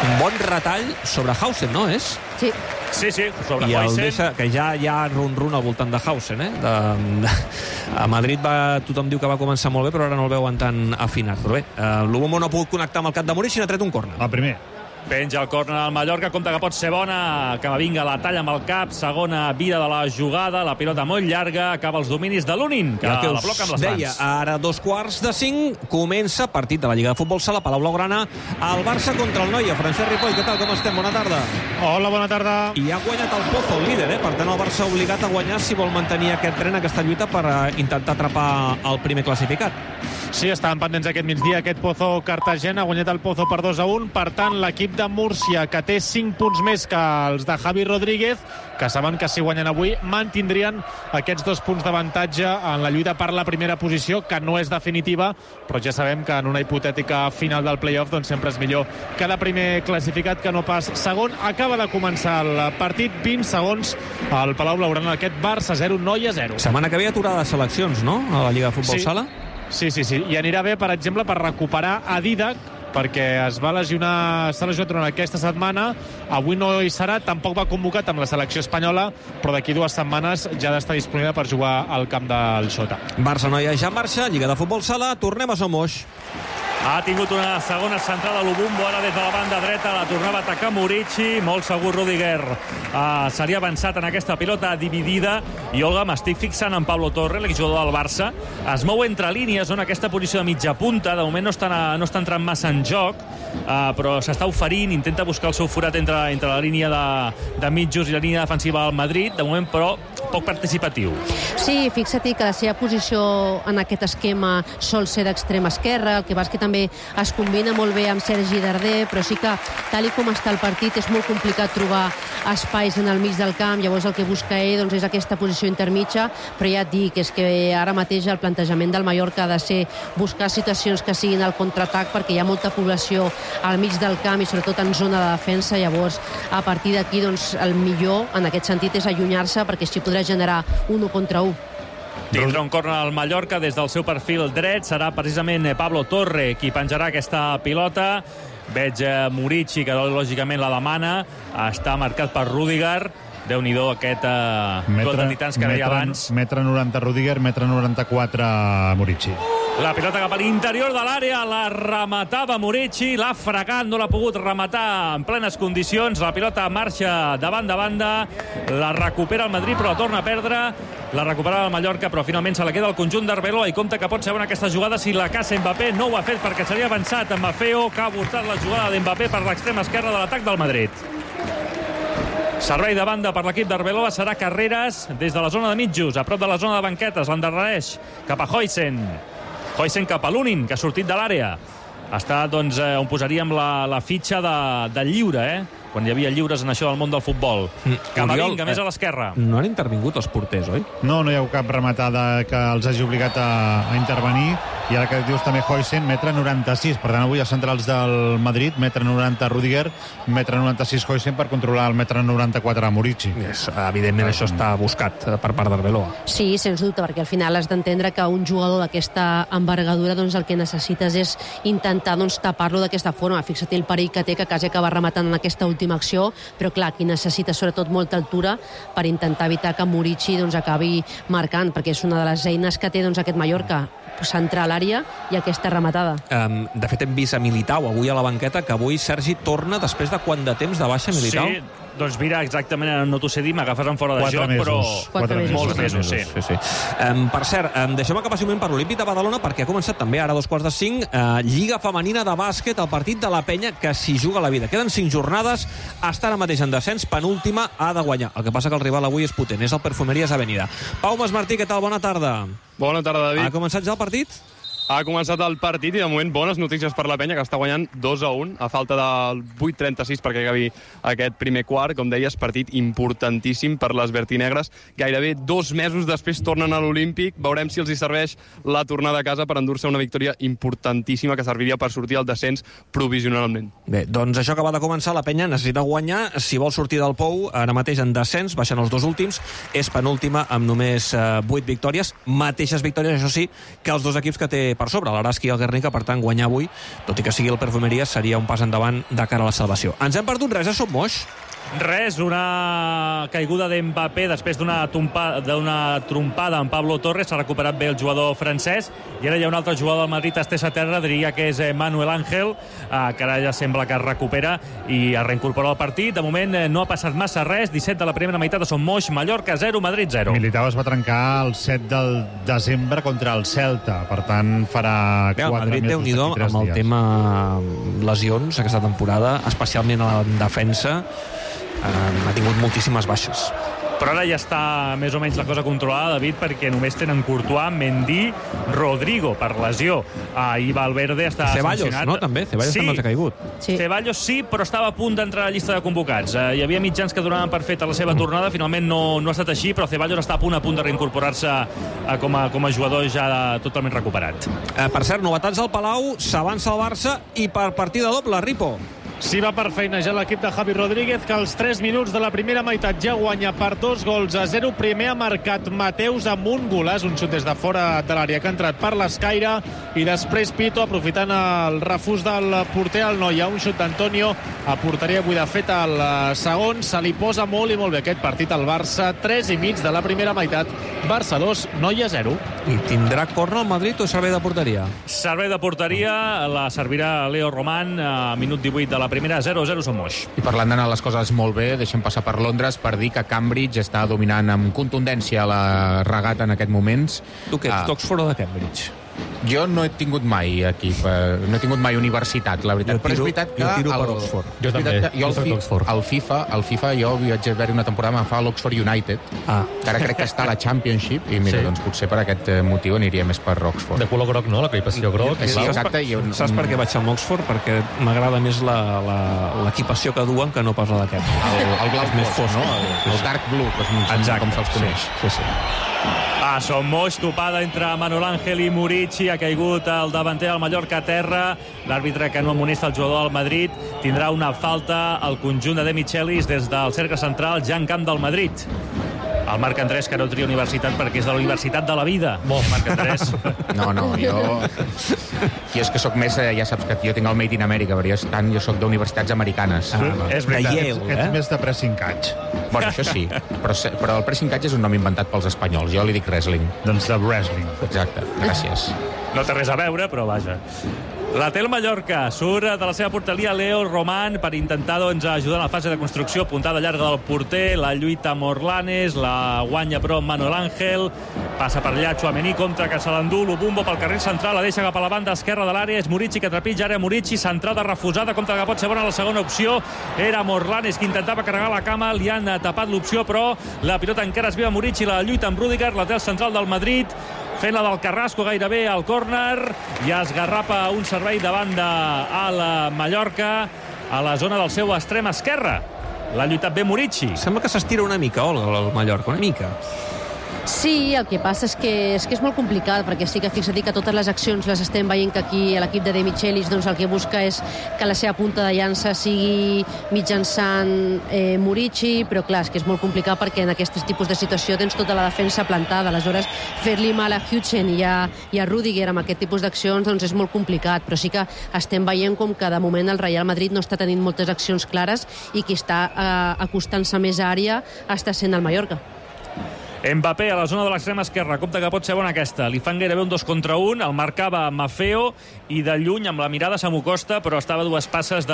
Un bon retall sobre Hausen, no és? Sí. Sí, sí, sobre I el Hausen. deixa, que ja hi ha run-run al voltant de Hausen, eh? De, de, a Madrid va, tothom diu que va començar molt bé, però ara no el veuen tan afinat. Però bé, eh, l'Ubomo no ha pogut connectar amb el cap de Murici i n'ha tret un córner. El primer. Penja el córner al Mallorca, compte que pot ser bona, que vinga la talla amb el cap, segona vida de la jugada, la pilota molt llarga, acaba els dominis de Lunin, que, que la bloca amb les deia, mans. Ara dos quarts de cinc, comença partit de la Lliga de Futbol Sala, Palau Blaugrana, el Barça contra el Noia. Francesc Ripoll, què tal, com estem? Bona tarda. Hola, bona tarda. I ha guanyat el Pozo, el líder, eh? Per tant, el Barça obligat a guanyar si vol mantenir aquest tren, aquesta lluita per intentar atrapar el primer classificat. Sí, estaven pendents aquest migdia, aquest Pozo Cartagena, ha guanyat el Pozo per dos a un, per tant, l'equip de Múrcia, que té cinc punts més que els de Javi Rodríguez, que saben que si guanyen avui mantindrien aquests dos punts d'avantatge en la lluita per la primera posició, que no és definitiva, però ja sabem que en una hipotètica final del play-off doncs sempre és millor cada primer classificat que no pas segon. Acaba de començar el partit, vint segons al Palau Blaugrana, aquest Barça zero, Noia zero. Setmana que ve aturada de seleccions, no?, a la Lliga de Futbol sí. Sala. Sí, sí, sí. I anirà bé, per exemple, per recuperar a Didac, perquè es va lesionar, s'ha lesionat durant aquesta setmana, avui no hi serà, tampoc va convocat amb la selecció espanyola, però d'aquí dues setmanes ja ha d'estar disponible per jugar al camp del Xota. Barça-Noia ja en marxa, Lliga de Futbol Sala, tornem a Somos. Ha tingut una segona centrada a l'Ubumbo, ara des de la banda dreta, la tornava a atacar Murici, molt segur Rudiger uh, seria avançat en aquesta pilota dividida, i Olga, m'estic fixant en Pablo Torre, l'exjugador del Barça, es mou entre línies, on aquesta posició de mitja punta, de moment no està, no està entrant massa en joc, uh, però s'està oferint, intenta buscar el seu forat entre, entre la línia de, de mitjos i la línia defensiva del Madrid, de moment però poc participatiu. Sí, fixa-t'hi que la seva posició en aquest esquema sol ser d'extrema esquerra, el que va és que també es combina molt bé amb Sergi Darder, però sí que, tal i com està el partit, és molt complicat trobar espais en el mig del camp, llavors el que busca ell doncs, és aquesta posició intermitja, però ja et dic, és que ara mateix el plantejament del Mallorca ha de ser buscar situacions que siguin al contraatac, perquè hi ha molta població al mig del camp i sobretot en zona de defensa, llavors a partir d'aquí doncs, el millor en aquest sentit és allunyar-se, perquè així podrà generar un u contra u. Tindrà un córner al Mallorca des del seu perfil dret. Serà precisament Pablo Torre qui penjarà aquesta pilota. Veig Murici, que lògicament la demana. Està marcat per Rudiger. Déu-n'hi-do aquest uh, gol de titans que deia abans. Metre noranta Rudiger, metre noranta-quatre Murici. La pilota cap a l'interior de l'àrea, la rematava Murici, l'ha fregat, no l'ha pogut rematar en plenes condicions. La pilota marxa de banda a banda, la recupera el Madrid, però la torna a perdre. La recuperava el Mallorca, però finalment se la queda el conjunt d'Arbeloa, i compta que pot ser bona aquesta jugada si la caça Mbappé. No ho ha fet perquè s'havia avançat amb Maffeo, que ha avortat la jugada d'Mbappé per l'extrema esquerra de l'atac del Madrid. Servei de banda per l'equip d'Arbeloa, serà Carreras des de la zona de mitjos, a prop de la zona de banquetes, l'endarrereix cap a Huijsen. Huijsen cap a Lunin, que ha sortit de l'àrea. Està, doncs, eh, on posaríem la, la fitxa de, de lliure, eh? Quan hi havia lliures en això del món del futbol. Mm. Camavinga, més a l'esquerra. No han intervingut els porters, oi? No, no hi ha cap rematada que els hagi obligat a, a intervenir. I ara que dius també Huijsen, metre noranta-sis. Per tant, avui els centrals del Madrid, metre noranta Rudiger, metre noranta-sis Huijsen per controlar el metre noranta-quatre Murici. Yes, evidentment això està buscat per part d'Arbeloa. Sí, sens dubte, perquè al final has d'entendre que un jugador d'aquesta envergadura doncs, el que necessites és intentar doncs, tapar-lo d'aquesta forma. Fixa't el perill que té, que quasi acaba rematant en aquesta última acció, però clar, aquí necessita sobretot molta altura per intentar evitar que Murici doncs, acabi marcant, perquè és una de les eines que té doncs, aquest Mallorca, centrar l'àrea i aquesta rematada. Um, de fet, hem vist a Militao avui a la banqueta, que avui Sergi torna després de quant de temps de baixa Militao? Sí, doncs mira, exactament, no t'ho sé dir, m'agafes en fora de Quatre joc, mesos. però... Quatre mesos. Molts mesos, sí. sí, sí. Um, per cert, um, deixem que passi un moment per l'Olímpic de Badalona, perquè ha començat també ara a dos quarts de cinc, uh, Lliga Femenina de Bàsquet, el partit de la Penya, que s'hi juga la vida. Queden cinc jornades, està ara mateix en descens, penúltima, ha de guanyar. El que passa que el rival avui és potent, és el Perfumeries Avenida. Pau Masmartí, què tal? Bona tarda. Bona tarda, David. Ha començat ja el partit? Ha començat el partit i de moment bones notícies per la Penya, que està guanyant dos a un a falta del vuit trenta-sis perquè acabi aquest primer quart. Com deies, partit importantíssim per les vertinegres. Gairebé dos mesos després tornen a l'Olímpic. Veurem si els hi serveix la tornada a casa per endur-se una victòria importantíssima que serviria per sortir al descens provisionalment. Bé, doncs això acaba de començar. La Penya necessita guanyar. Si vol sortir del pou, ara mateix en descens, baixen els dos últims, és penúltima amb només eh, vuit victòries. Mateixes victòries, això sí, que els dos equips que té per sobre l'Araski i el Guernica, per tant guanyar avui, tot i que sigui el Perfumeria, seria un pas endavant de cara a la salvació. Ens hem perdut res a Som Moix? Res, una caiguda d'Mbappé després d'una trompada amb Pablo Torres. S'ha recuperat bé el jugador francès i ara hi ha un altre jugador del Madrid estès a terra, diria que és Manuel Ángel, que ara ja sembla que es recupera i es reincorpora al partit. De moment no ha passat massa res. disset de la primera meitat a Som Moix, Mallorca zero, Madrid zero. Militao es va trencar el set del desembre contra el Celta, per tant farà bé, quatre Madrid, mesos Déu-n'hi-do, amb el dies. tema lesions aquesta temporada, especialment a la defensa. Uh, ha tingut moltíssimes baixes. Però ara ja està més o menys la cosa controlada, David, perquè només tenen Courtois, Mendy, Rodrigo per lesió. Ahir Valverde està Ceballos, sancionat. no? També. Ceballos sí. també ha caigut. Sí. Ceballos sí, però estava a punt d'entrar a la llista de convocats. Uh, hi havia mitjans que donaven per feta la seva tornada, finalment no, no ha estat així, però Ceballos està a punt a punt de reincorporar-se uh, com, a, com a jugador ja totalment recuperat. Uh, per cert, novetats al Palau, s'avança el Barça i per partida doble, Ripo. Sí, va per feinejar l'equip de Javi Rodríguez, que als tres minuts de la primera meitat ja guanya per dos gols a zero. Primer ha marcat Mateus amb un golaç, un xut des de fora de l'àrea que ha entrat per l'escaire, i després Pito, aprofitant el refús del porter al Noia, un xut d'Antonio a porteria buida feta al segon. Se li posa molt i molt bé aquest partit al Barça. tres i mig de la primera meitat, Barça dos, Noia zero. I tindrà corna al Madrid o servei de porteria? Servei de porteria, la servirà Leo Román a minut divuit de la primera, zero a zero Som Moix. I parlant d'anar les coses molt bé, deixem passar per Londres per dir que Cambridge està dominant amb contundència la regata en aquests moments. Tu què ets, d'Oxford o de Cambridge? Jo no he tingut mai equip, no he tingut mai universitat, la veritat. Jo tiro, però és veritat que... jo tiro el, per Oxford. Jo també, jo jo el, fi, el FIFA, el FIFA jo vaig veure una temporada que fa l'Oxford United, ah. que ara crec que està a la Championship, i mira, sí. doncs potser per aquest motiu aniria més per Oxford. De color groc, no? La crepació groc. Sí, exacte. I un... Saps per què vaig amb Oxford? Perquè m'agrada més l'equipació que duen que no pas la d'aquest. El, el blau més fosc, no? El, el dark blue, exacte, com se'ls coneix. Sí, sí. A Som Moix, topada entre Manuel Ángel i Murici, ha caigut el davanter del Mallorca a terra. L'àrbitre que no amonesta el jugador del Madrid tindrà una falta al conjunt de De Michelis des del cercle central, ja en camp del Madrid. El Marc Andrés, que no tria universitat perquè és de la Universitat de la Vida. Bon, Marc Andrés. No, no, jo... Jo és que sóc més... Ja saps que jo tinc el Made in America, però jo, tant, jo soc d'universitats americanes. Ah, no. És veritat. Ets, ets més de pressing catch. Bueno, això sí, però, però el pressing catch és un nom inventat pels espanyols. Jo li dic wrestling. Doncs de wrestling. Exacte, gràcies. No té res a veure, però vaja. La té el Mallorca, surt de la seva porteria Leo Román per intentar doncs, ajudar en la fase de construcció, puntada llarga del porter, la lluita amb Orlanes, la guanya però Manuel Ángel, passa per allà Tchouaméni contra que se l'endú, Lubumbo pel carril central, la deixa cap a la banda esquerra de l'àrea, és Murici que trepitja, ara Murici, centrada refusada, contra que pot ser bona la segona opció, era Orlanes que intentava carregar la cama, li han tapat l'opció, però la pilota encara es viu a Murici, la lluita amb Rüdiger, lateral central del Madrid, fent la del Carrasco gairebé al córner, i esgarrapa un servei de banda a la Mallorca, a la zona del seu extrem esquerre. L'ha lluitat bé Murici. Sembla que s'estira una mica, Olga, el Mallorca, una mica. Sí, el que passa és que és, que és molt complicat, perquè sí que fixa't que totes les accions les estem veient que aquí a l'equip de De Michelis doncs el que busca és que la seva punta de llança sigui mitjançant eh, Murici, però clar, és que és molt complicat perquè en aquest tipus de situació tens tota la defensa plantada, aleshores fer-li mal a Hützen i a, i a Rüdiger amb aquest tipus d'accions doncs és molt complicat, però sí que estem veient com que de moment el Real Madrid no està tenint moltes accions clares i qui està eh, acostant-se més a àrea està sent el Mallorca. Mbappé a la zona de l'extrem esquerra, compte que pot ser bona aquesta, li fan gairebé un dos contra un, el marcava Maffeo i de lluny amb la mirada se m'ho costa, però estava a dues passes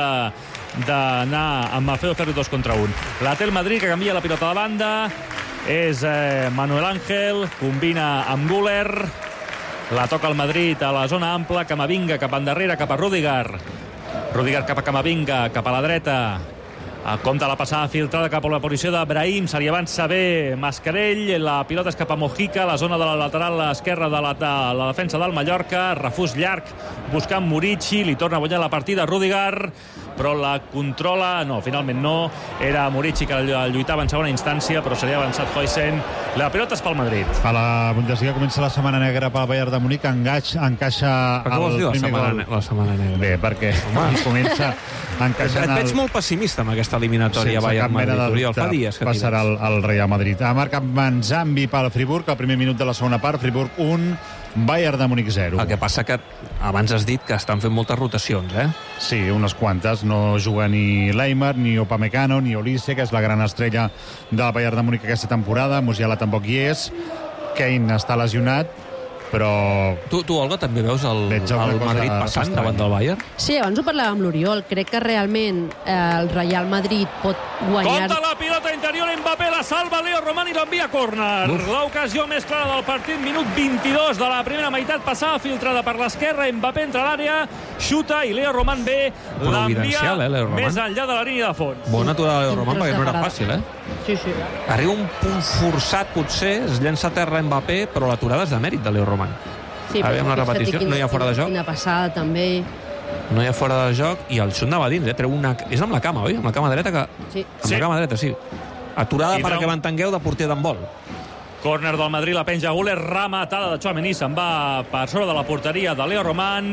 d'anar amb Maffeo a fer-li dos contra un. La té el Madrid que canvia la pilota de banda, és eh, Manuel Ángel, combina amb Güler, la toca el Madrid a la zona ampla, Camavinga cap endarrere, cap a Rüdiger, Rüdiger cap a Camavinga, cap a la dreta, compta la passada filtrada cap a la posició de Brahim, se li avança bé Mascarell, la pilota és cap a Mojica, la zona de la lateral esquerra de la, de la defensa del Mallorca, refús llarg buscant Murici, li torna a guanyar la partida Rüdiger, però la controla, no, finalment no, era Murici que lluitava en segona instància, però se li ha avançat Huijsen, la pilota és pel Madrid. A la Bundesliga comença la setmana negra pel Bayern de Munic, encaixa, encaixa per què vols dir la setmana, la setmana negra? Bé, perquè Home. comença encaixant... Et veig molt pessimista amb aquesta eliminatòria Bayern Madrid, Oriol, fa dies que passarà el, el Real Madrid. Ha marcat Manzambi pel Friburg, al primer minut de la segona part, Friburg un, Bayern de Múnich zero. El que passa que abans has dit que estan fent moltes rotacions, eh? Sí, unes quantes. No juga ni Leymar, ni Upamecano, ni Olise, que és la gran estrella del Bayern de Múnich aquesta temporada. Musiala tampoc hi és. Kane està lesionat, però... Tu, tu Olga, també veus el, Veig el alguna cosa Madrid passant estranya. davant del Bayern? Sí, abans ho parlàvem amb l'Oriol. Crec que realment eh, el Real Madrid pot guanyar... Compte la pilota interior, Mbappé la salva, Leo Roman i l'envia a córner. L'ocasió més clara del partit, minut vint-i-dos de la primera meitat, passava filtrada per l'esquerra, Mbappé entra a l'àrea, xuta i Leo Roman ve, l'envia eh, Leo Roman. més enllà de la línia de fons. Bona aturada de Leo Roman, perquè no era fàcil, eh? Sí, sí. Arriba un punt forçat, potser, es llença a terra Mbappé, però l'aturada és de mèrit de Leo Roman. Sí, a veure, la repetició, no hi ha fora de joc. Quina passada, també. No hi ha fora de joc, i el xut anava dins, eh? Treu una... És amb la cama, oi? Amb la cama dreta que... Sí. Amb la cama dreta, sí. Aturada, per a que m'entengueu, de porter d'handbol. Córner del Madrid, la penja Guller, rematada de Tchouaméni, se'n va per sobre de la porteria de Leo Roman.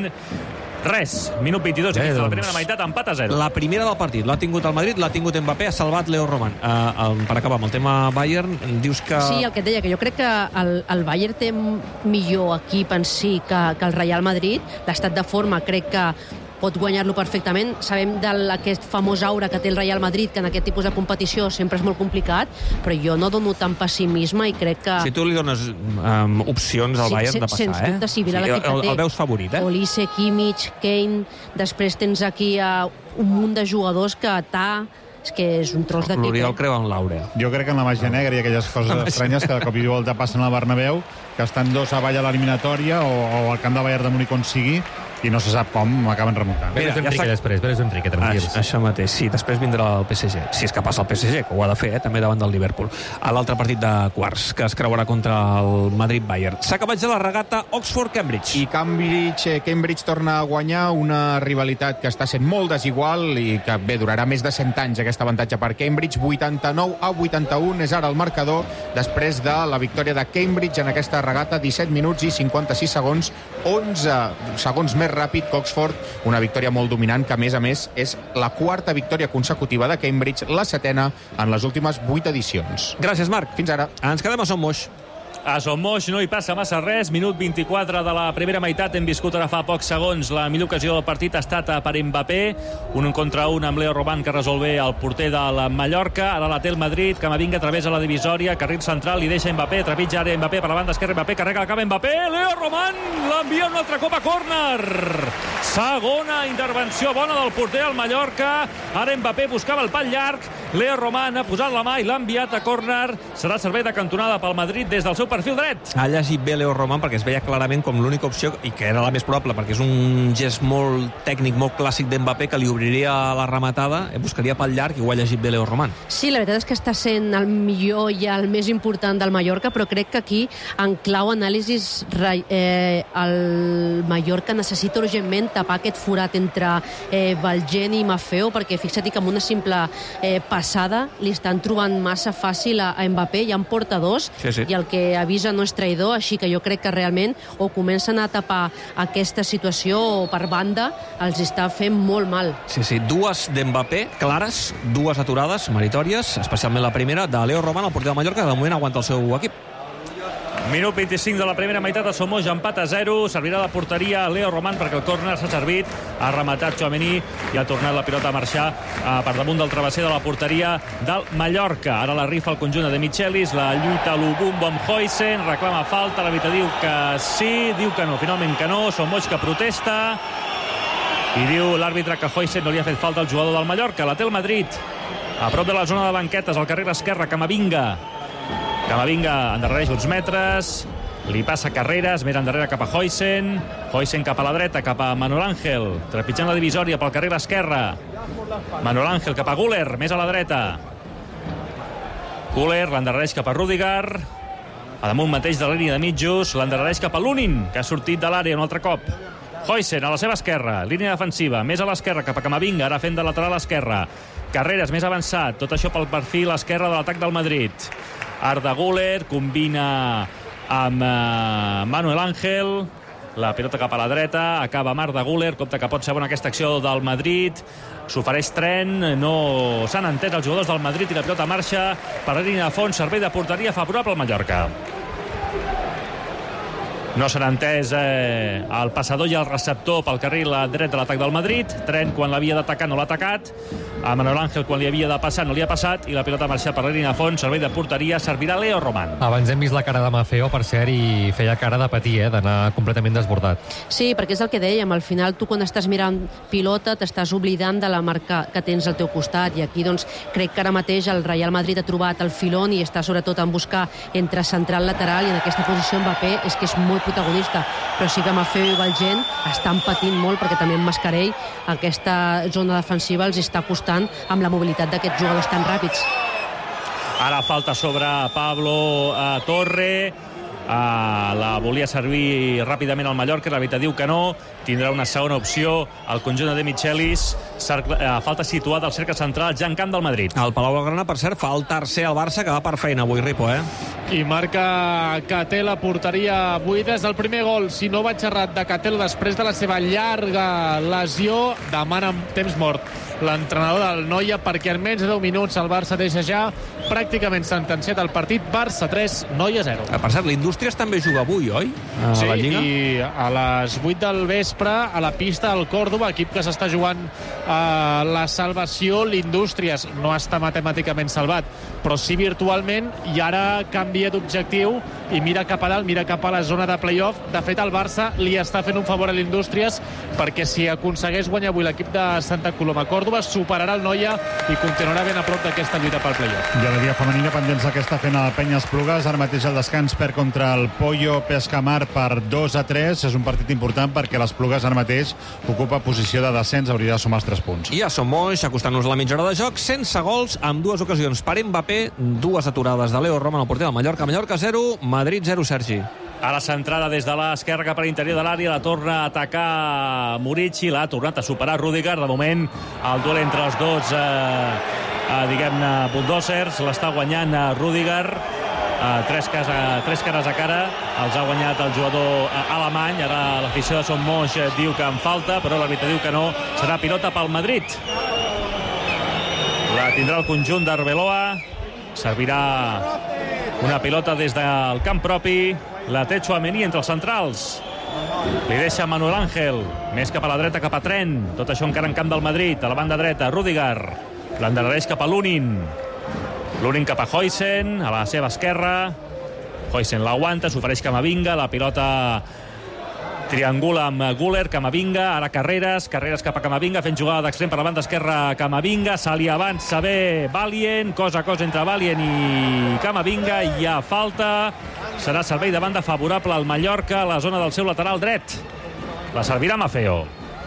Res, minut vint-i-dos, eh, doncs, la primera meitat, empat a zero. La primera del partit l'ha tingut el Madrid, l'ha tingut Mbappé, ha salvat Leo Roman. Uh, per acabar amb el tema Bayern, dius que... Sí, el que et deia, que jo crec que el, el Bayern té millor equip en si que, que el Real Madrid. L'estat de forma crec que pot guanyar-lo perfectament. Sabem d'aquest famós aura que té el Real Madrid, que en aquest tipus de competició sempre és molt complicat, però jo no dono tant pessimisme i crec que... Si tu li dones um, opcions al Sí, Bayern sen- de passar, sens eh? dubte, sí, mira l'equip que el, té. el veus favorit, eh? Olise, Kimmich, Kane, després tens aquí uh, un munt de jugadors que t'ha... És que és un tros d'equip. L'Oriol eh? creu en l'Aure. Jo crec que en la màgia negra i aquelles coses estranyes que de cop i volta passen al Bernabéu, que estan dos avall a l'eliminatòria o, o al camp de Bayern de Múnich on sigui, i no se sap com acaben remuntant. Veres Enrique després, Veres Enrique, tranquils. Això, això mateix, sí, després vindrà el P S G. Si és que passa el P S G, que ho ha de fer, eh, també davant del Liverpool. A l'altre partit de quarts, que es creuarà contra el Madrid-Bayern. S'ha acabat ja la regata Oxford-Cambridge. I Cambridge, eh, Cambridge torna a guanyar una rivalitat que està sent molt desigual i que, bé, durarà més de cent anys aquest avantatge per Cambridge. vuitanta-nou a vuitanta-un és ara el marcador després de la victòria de Cambridge en aquesta regata, disset minuts i cinquanta-sis segons, onze segons més ràpid que Oxford, una victòria molt dominant que, a més a més, és la quarta victòria consecutiva de Cambridge, la setena en les últimes vuit edicions. Gràcies, Marc. Fins ara. Ens quedem a Son Moix. A Son Moix no hi passa massa res. Minut vint-i-quatre de la primera meitat. Hem viscut ara fa pocs segons. La millor ocasió del partit ha estat per Mbappé. Un contra un amb Leo Roman, que resol bé el porter de la Mallorca. Ara la té el Madrid. Camavinga travessa la divisòria. Carril central i deixa Mbappé. Trepitja ara Mbappé per la banda esquerra. Mbappé carrega la cama. Mbappé. Leo Roman l'envia un altre cop a córner. Segona intervenció bona del porter del Mallorca. Ara Mbappé buscava el pal llarg. Leo Roman ha posat la mà i l'ha enviat a córner. Serà servei de cantonada pel Madrid des del seu perfil dret. Ha llegit bé Leo Roman perquè es veia clarament com l'única opció, i que era la més probable perquè és un gest molt tècnic, molt clàssic d'Mbappé, que li obriria la rematada, buscaria pel llarg, i ho ha llegit bé Leo Roman. Sí, la veritat és que està sent el millor i el més important del Mallorca, però crec que aquí, en clau anàlisis, eh, el Mallorca necessita urgentment tapar aquest forat entre eh, Valgent i Maffeo, perquè fixa't que amb una simple eh, passada li estan trobant massa fàcil a, a Mbappé, ja en porta dos, sí, sí. i el que avisa no és traïdor, així que jo crec que realment o comencen a tapar aquesta situació o per banda els està fent molt mal. Sí, sí, dues d'Mbappé, clares, dues aturades, meritòries, especialment la primera de Leo Roman, el porter de Mallorca, que de moment aguanta el seu equip. Minut vint-i-cinc de la primera meitat, a Son Moix, empat a zero. Servirà de porteria Leo Roman perquè el córner s'ha servit. Ha rematat Tchouaméni i ha tornat la pilota a marxar eh, per damunt del travesser de la porteria del Mallorca. Ara la rifa el conjunt de Michelis, la lluita l'Ubumbo amb Huijsen, reclama falta, l'àrbitre diu que sí, diu que no, finalment que no, Son Moix que protesta i diu l'àrbitre que Huijsen no li ha fet falta al jugador del Mallorca. La té el Madrid a prop de la zona de banquetes, al carrer esquerre. Camavinga Camavinga endarrereix uns metres, li passa Carreras, més endarrere cap a Huijsen, Huijsen cap a la dreta, cap a Manuel Ángel, trepitjant la divisòria pel carrer esquerre. Manuel Ángel cap a Güler, més a la dreta. Güler l'endarrereix cap a Rüdiger, a damunt mateix de la línia de mitjos, l'endarrereix cap a Lunin, que ha sortit de l'àrea un altre cop. Huijsen a la seva esquerra, línia defensiva, més a l'esquerra cap a Camavinga, ara fent de lateral esquerra. Carreras més avançat, tot això pel perfil esquerre de l'atac del Madrid. Arda Güler combina amb uh, Manuel Ángel, la pilota cap a la dreta, acaba amb Arda Güler, compte que pot ser bona aquesta acció del Madrid, s'ofereix tren, no s'han entès els jugadors del Madrid i la pilota marxa per la línia de fons, servei de porteria favorable al Mallorca. No s'han entès eh, el passador i el receptor pel carril dret de l'atac del Madrid. Trent, quan l'havia d'atacar, no l'ha atacat. A Manuel Ángel, quan li havia de passar, no li ha passat. I la pilota ha marxat per la línia de fons. Servei de porteria. Servirà Leo Román. Abans hem vist la cara de Maffeo, per cert, i feia cara de patir, eh, d'anar completament desbordat. Sí, perquè és el que dèiem. Al final, tu quan estàs mirant pilota, t'estàs oblidant de la marca que tens al teu costat. I aquí, doncs, crec que ara mateix el Real Madrid ha trobat el filón i està sobretot en buscar entre central lateral, i en aquesta posició Mbappé és que és molt protagonista, però sí que Maffeo i Valgent estan patint molt perquè també en Mascarell aquesta zona defensiva els està costant amb la mobilitat d'aquests jugadors tan ràpids. Ara falta sobre Pablo uh, Torre. Uh, la volia servir ràpidament al Mallorca, l'àrbitre diu que no. Tindrà una segona opció el conjunt de De Michelis. Cercle, uh, falta situada al cercle central ja en camp del Madrid. El Palau Blaugrana, per cert, fa el tercer al Barça, que va per feina avui, Ripo, eh? I marca Catell, la porteria buida. És el primer gol, si no vaig errat, de Catell després de la seva llarga lesió. Demana temps mort l'entrenador del Noia, perquè en menys de deu minuts el Barça deixa ja pràcticament sentenciat el partit. Barça tres, Noia zero. Per cert, l'Indústries també juga avui, oi? A sí, la Lliga. I a les vuit del vespre a la pista del Córdoba, equip que s'està jugant a la salvació. L'Indústries no està matemàticament salvat, però sí virtualment, i ara canvia d'objectiu i mira cap a dalt, mira cap a la zona de playoff. De fet, el Barça li està fent un favor a l'Indústries, perquè si aconsegueix guanyar avui l'equip de Santa Coloma Córdoba, superarà el Noia i continuarà ben a prop d'aquesta lluita pel playoff. I a la Lliga Femenina, pendents d'aquesta fent el Penya Esplugues, ara mateix al descans perd contra el Pollo Pescamar per dos a tres. És un partit important perquè l'Esplugues ara mateix ocupa posició de descens, hauria de sumar els tres punts. I a Sommoix, acostant-nos a la mitja hora de joc, sense gols, amb dues ocasions per Mbappé, dues aturades de Leo Roman, el porter del Mallorca. Mallorca zero, Madrid zero, Sergi. A la centrada des de l'esquerra cap a l'interior de l'àrea, la torna a atacar Murici, l'ha tornat a superar Rüdiger. De moment, el duel entre els dos, eh, eh, diguem-ne, bulldozers, l'està guanyant eh, Rüdiger. Eh, tres, casa, tres cares a cara, els ha guanyat el jugador eh, alemany. Ara l'afició de Sommoix eh, diu que en falta, però l'àrbitre diu que no. Serà pilota pel Madrid. La tindrà el conjunt d'Arbeloa. Servirà una pilota des del camp propi. La té Tchouaméni entre els centrals. Li deixa Manuel Ángel. Més cap a la dreta, cap a Trent. Tot això encara en camp del Madrid. A la banda dreta, Rüdiger. L'endarrereix cap a Lunin. Lunin cap a Huijsen, a la seva esquerra. Huijsen l'aguanta, s'ofereix Camavinga. La pilota triangula amb Güler, Camavinga, ara Carreras, Carreras cap a Camavinga, fent jugada d'extrem per la banda esquerra Camavinga, se li avança bé Valient, cosa a cosa entre Valient i Camavinga, hi ha falta, serà servei de banda favorable al Mallorca, a la zona del seu lateral dret. La servirà Maffeo.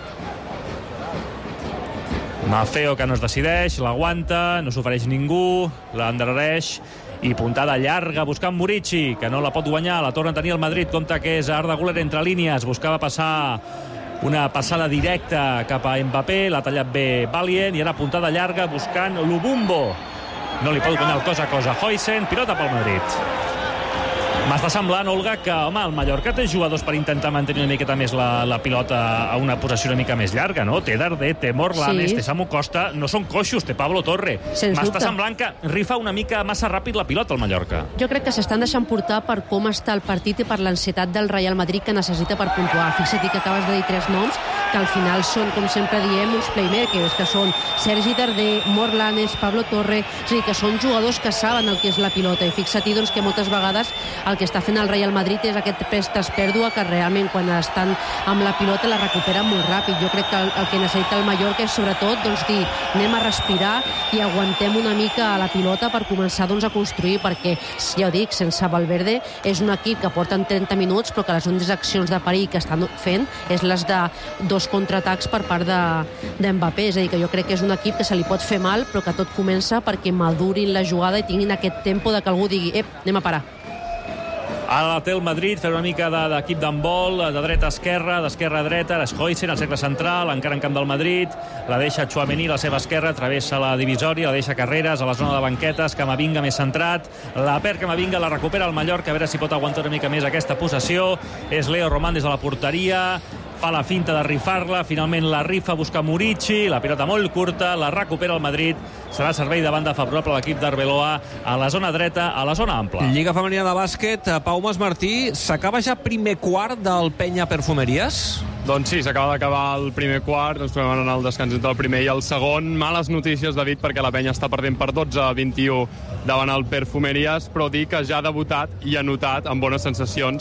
Maffeo, que no es decideix, l'aguanta, no s'ofereix ningú, l'endarrereix, i puntada llarga buscant Murici, que no la pot guanyar, la torna a tenir el Madrid. Compte que és Arda Güler entre línies, buscava passar una passada directa cap a Mbappé, l'ha tallat bé Valient, i ara puntada llarga buscant Lubumbo. No li pot guanyar el cos a cos a Huijsen, pilota pel Madrid. M'està semblant, Olga, que home, el Mallorca té jugadors per intentar mantenir una miqueta més la, la pilota a una possessió una mica més llarga, no? Té Darder, té Morlanes, sí. Té Samu Costa, no són coixos, té Pablo Torre. M'està semblant que rifa una mica massa ràpid la pilota al Mallorca. Jo crec que s'estan deixant portar per com està el partit i per l'ansietat del Real Madrid que necessita per puntuar. Fixa't que acabes de dir tres noms que al final són, com sempre diem, uns playmakers, que són Sergi Darder, Morlanes, Pablo Torre, és a dir, que són jugadors que saben el que és la pilota, i fixa't doncs, que moltes vegades el que està fent el Real Madrid és aquest prestes-pèrdua, que realment quan estan amb la pilota la recuperen molt ràpid. Jo crec que el, el que necessita el Mallorca és sobretot doncs, dir, anem a respirar i aguantem una mica a la pilota per començar doncs, a construir, perquè, ja ho dic, sense Valverde és un equip que porten trenta minuts, però que les úniques accions de perill que estan fent és les de dos contraatacs per part de, de Mbappé. És a dir, que jo crec que és un equip que se li pot fer mal, però que tot comença perquè madurin la jugada i tinguin aquest tempo de que algú digui, ep, anem a parar. Ara la té el Madrid, fer una mica d'equip d'handbol, de dreta a esquerra, d'esquerra a dreta, és Huijsen, al cercle central, encara en camp del Madrid, la deixa Tchouaméni a la seva esquerra, travessa la divisòria, la deixa Carreras a la zona de banquetes, Camavinga més centrat, la perd Camavinga, la recupera el Mallorca, a veure si pot aguantar una mica més aquesta possessió, és Leo Román des de la porteria, fa la finta de rifar-la, finalment la rifa, busca Murici, la pilota molt curta, la recupera el Madrid, serà servei de banda favorable a l'equip d'Arbeloa a la zona dreta, a la zona ampla. Lliga femenina de bàsquet, Pau Masmartí, s'acaba ja primer quart del Penya Perfumeries? Doncs sí, s'acaba d'acabar el primer quart, ens trobem en el descans entre el primer i el segon. Males notícies, David, perquè la Penya està perdent per dotze a vint-i-u davant el Perfumeries, però dir que ja ha debutat i ha notat amb bones sensacions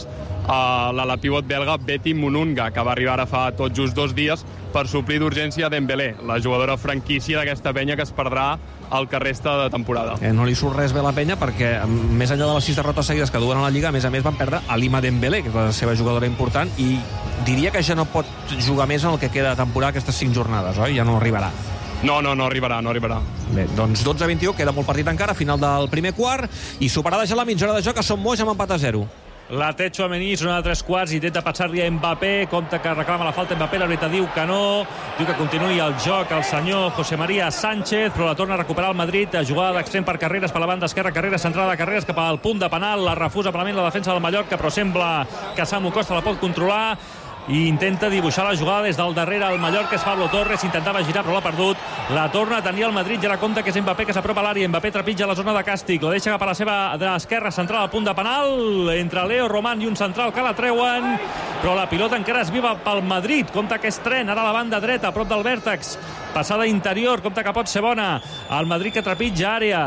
a la, la pivot belga Betty Mununga, que va arribar ara fa tot just dos dies per suplir d'urgència Dembélé, la jugadora franquícia d'aquesta Penya que es perdrà el que resta de temporada. Eh, no li surt res bé a la Penya perquè, més enllà de les sis derrotes seguides que duen a la Lliga, a més a més van perdre a Lima Dembélé, que és la seva jugadora important, i diria que ja no pot jugar més en el que queda de temporada aquestes cinc jornades, oi? Ja no arribarà. No, no, no arribarà, no arribarà. Bé, doncs dotze a vint-i-u, queda molt partit encara, final del primer quart, i superada ja la mitja hora de joc a Son Moix amb empat a zero. La té Tchouaméni, zona de tres quarts, intenta passar-li a Mbappé, compta que reclama la falta Mbappé, l'àrbitre diu que no, diu que continuï el joc el senyor José María Sánchez, però la torna a recuperar el Madrid, jugada d'extrem per Carreras, per la banda esquerra, Carreras, centrada de Carreras cap al punt de penal, la refusa plenament la defensa del Mallorca, però sembla que Samu Costa la pot controlar, i intenta dibuixar la jugada des del darrere el Mallorca, és Pablo Torres, intentava girar però l'ha perdut, la torna a tenir el Madrid, ja la compta que és Mbappé que s'apropa a l'àrea, Mbappé trepitja la zona de càstig, la deixa cap a la seva esquerra central al punt de penal, entre Leo Román i un central que la treuen, però la pilota encara és viva pel Madrid, compta que és tren, ara a la banda dreta, a prop del vèrtex, passada interior, compta que pot ser bona, el Madrid que trepitja àrea,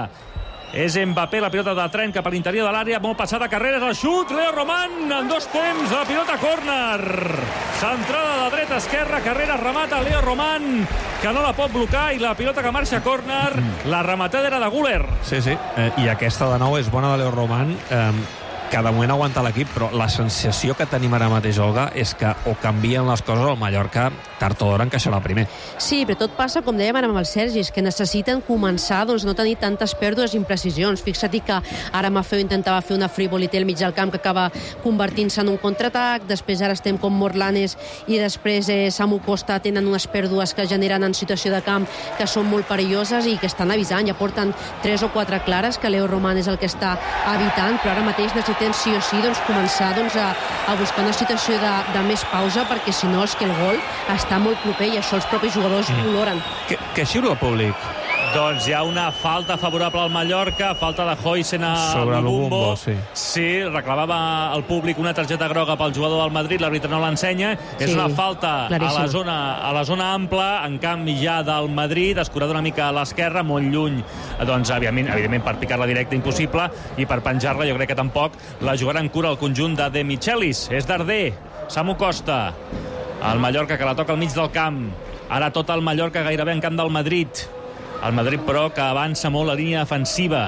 és Mbappé, la pilota de tren cap a l'interior de l'àrea, molt passada, Carreras, el xut, Leo Román, en dos temps, la pilota córner, centrada de dreta a esquerra, Carreras remata, Leo Román, que no la pot blocar, i la pilota que marxa a córner, la rematada era de Güler. Sí, sí, eh, i aquesta de nou és bona de Leo Román, eh, que de moment aguanta l'equip, però la sensació que tenim ara mateix, Olga, és que o canvien les coses o el Mallorca tard o d'hora encaixarà primer. Sí, però tot passa, com dèiem ara amb els Sergis, que necessiten començar doncs, no tenir tantes pèrdues i imprecisions. Fixa't que ara Maffeo intentava fer una frivolité al mig del camp que acaba convertint-se en un contraatac, després ara estem com Morlanes i després eh, Samu Costa tenen unes pèrdues que generen en situació de camp que són molt perilloses i que estan avisant, ja porten tres o quatre clares que Leo Román és el que està evitant, però ara mateix necessiten sí o sí doncs, començar doncs, a, a buscar una situació de, de més pausa, perquè si no és que el gol està molt proper i això els propis jugadors mm. oloren. Que, que xiula el públic? Doncs hi ha una falta favorable al Mallorca, falta de Huijsen a sobre Lubumbo. Sí. sí, reclamava al públic una targeta groga pel jugador del Madrid, l'àrbitre no l'ensenya. Sí, és una falta a la, zona, a la zona ampla, en canvi ja del Madrid, escurada una mica a l'esquerra, molt lluny, doncs evidentment, evidentment per picar-la directa impossible, i per penjar-la jo crec que tampoc la jugarà en cura el conjunt de De Michelis. És Darder, Samu Costa, el Mallorca que la toca al mig del camp, ara tot el Mallorca gairebé en camp del Madrid. El Madrid, però, que avança molt la línia defensiva.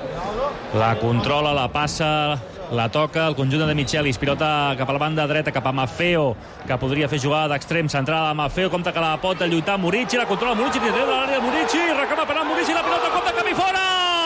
La controla, la passa, la toca el conjunt de Michelis. Pilota cap a la banda dreta, cap a Maffeo, que podria fer jugada d'extrem central a Maffeo. Compte que la pot lluitar Murici, la controla Murici, dintre de l'àrea de Murici, reclama per a Murici, la pilota, compte cap i fora!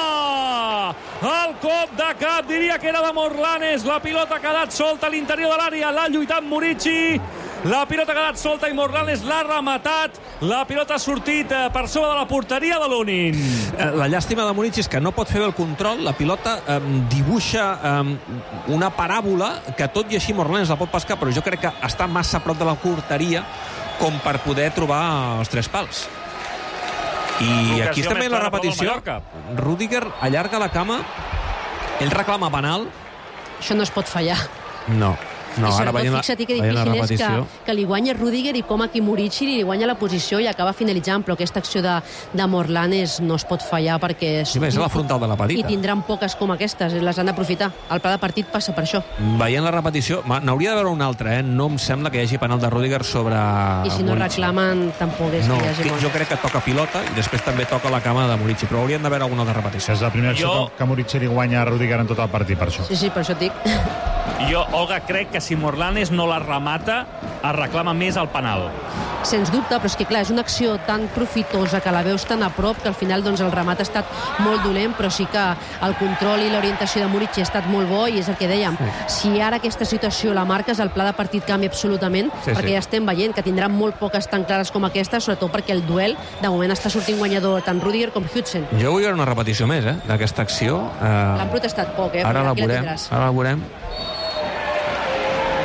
El cop de cap, diria que era de Morlanes. La pilota ha quedat solta a l'interior de l'àrea, l'ha lluitat Murici. La pilota ha quedat solta i Morlanes l'ha rematat. La pilota ha sortit per sobre de la porteria de l'Unin. La llàstima de Murici és que no pot fer bé el control. La pilota eh, dibuixa eh, una paràbola que tot i així Morlanes la pot pescar, però jo crec que està massa a prop de la porteria com per poder trobar els tres pals. I aquí està també la repetició. Rüdiger allarga la cama, ell reclama penal. Això no es pot fallar. No. No, ara veient la, fixa't que difícil és que, que li guanya Rüdiger i com aquí Murici li guanya la posició i acaba finalitzant, però aquesta acció de, de Morlanes no es pot fallar perquè és, sí, és la frontal de la petita. I tindran poques com aquestes, les han d'aprofitar. El pla de partit passa per això. Veient la repetició, n'hauria de veure una altra, eh? No em sembla que hi hagi penal de Rüdiger sobre I si no Murici. Reclamen, tampoc és no, que hi hagi que jo crec que toca pilota i després també toca la cama de Murici, però haurien de veure alguna altra repetició. És la primera acció jo... que Murici li guanya a Rüdiger en tot el partit, per això. Sí, sí, per això et dic. Jo, Olga, crec que si Morlanes no la remata, es reclama més el penal. Sens dubte, però és que clar, és una acció tan profitosa que la veus tan a prop que al final doncs, el remat ha estat molt dolent, però sí que el control i l'orientació de Murici ha estat molt bo i és el que dèiem. Sí. Si ara aquesta situació la marques, el pla de partit canvia absolutament, sí, perquè sí. ja estem veient que tindran molt poques tan clares com aquesta, sobretot perquè el duel de moment està sortint guanyador tant Rüdiger com Huijsen. Jo vull veure una repetició més eh, d'aquesta acció. Eh... L'han protestat poc, eh? Ara la veurem, ara la veurem.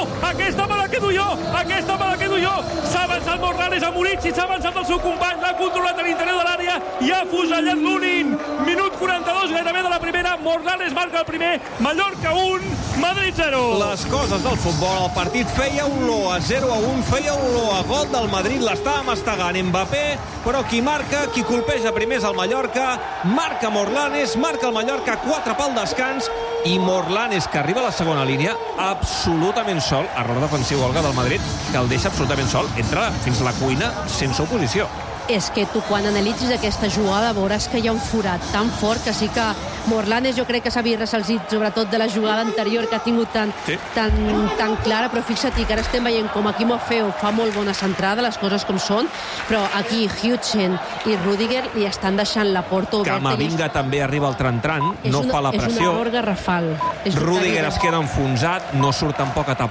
Oh, aquesta me la quedo jo, aquesta me la quedo jo. S'ha avançat Morlanes a Murici, s'ha avançat el seu company, l'ha controlat a l'interior de l'àrea i ha fusellat l'únic. Minut quaranta-dos gairebé de la primera, Morlanes marca el primer, Mallorca un, Madrid zero. Les coses del futbol, el partit feia olor a zero a un, feia olor a gol del Madrid, l'estava mastegant Mbappé, però qui marca, qui colpeja primer és el Mallorca, marca Morlanes, marca el Mallorca, quatre pel descans, i Morlanes, que arriba a la segona línia, absolutament sol, error defensiu, Olga, del Madrid, que el deixa absolutament sol, entra fins a la cuina sense oposició. És que tu, quan analitzis aquesta jugada, veuràs que hi ha un forat tan fort que sí que Morlanes jo crec que s'havia ressalcit sobretot de la jugada anterior que ha tingut tan, sí. tan, tan clara, però fixa't que ara estem veient com aquí Mofeo fa molt bona centrada, les coses com són, però aquí Huijsen i Rüdiger li estan deixant la porta oberta. Camavinga és... també arriba al tran-tran, no una, fa la pressió. És un error garrafal. Rüdiger es queda enfonsat, no surt tampoc a tapar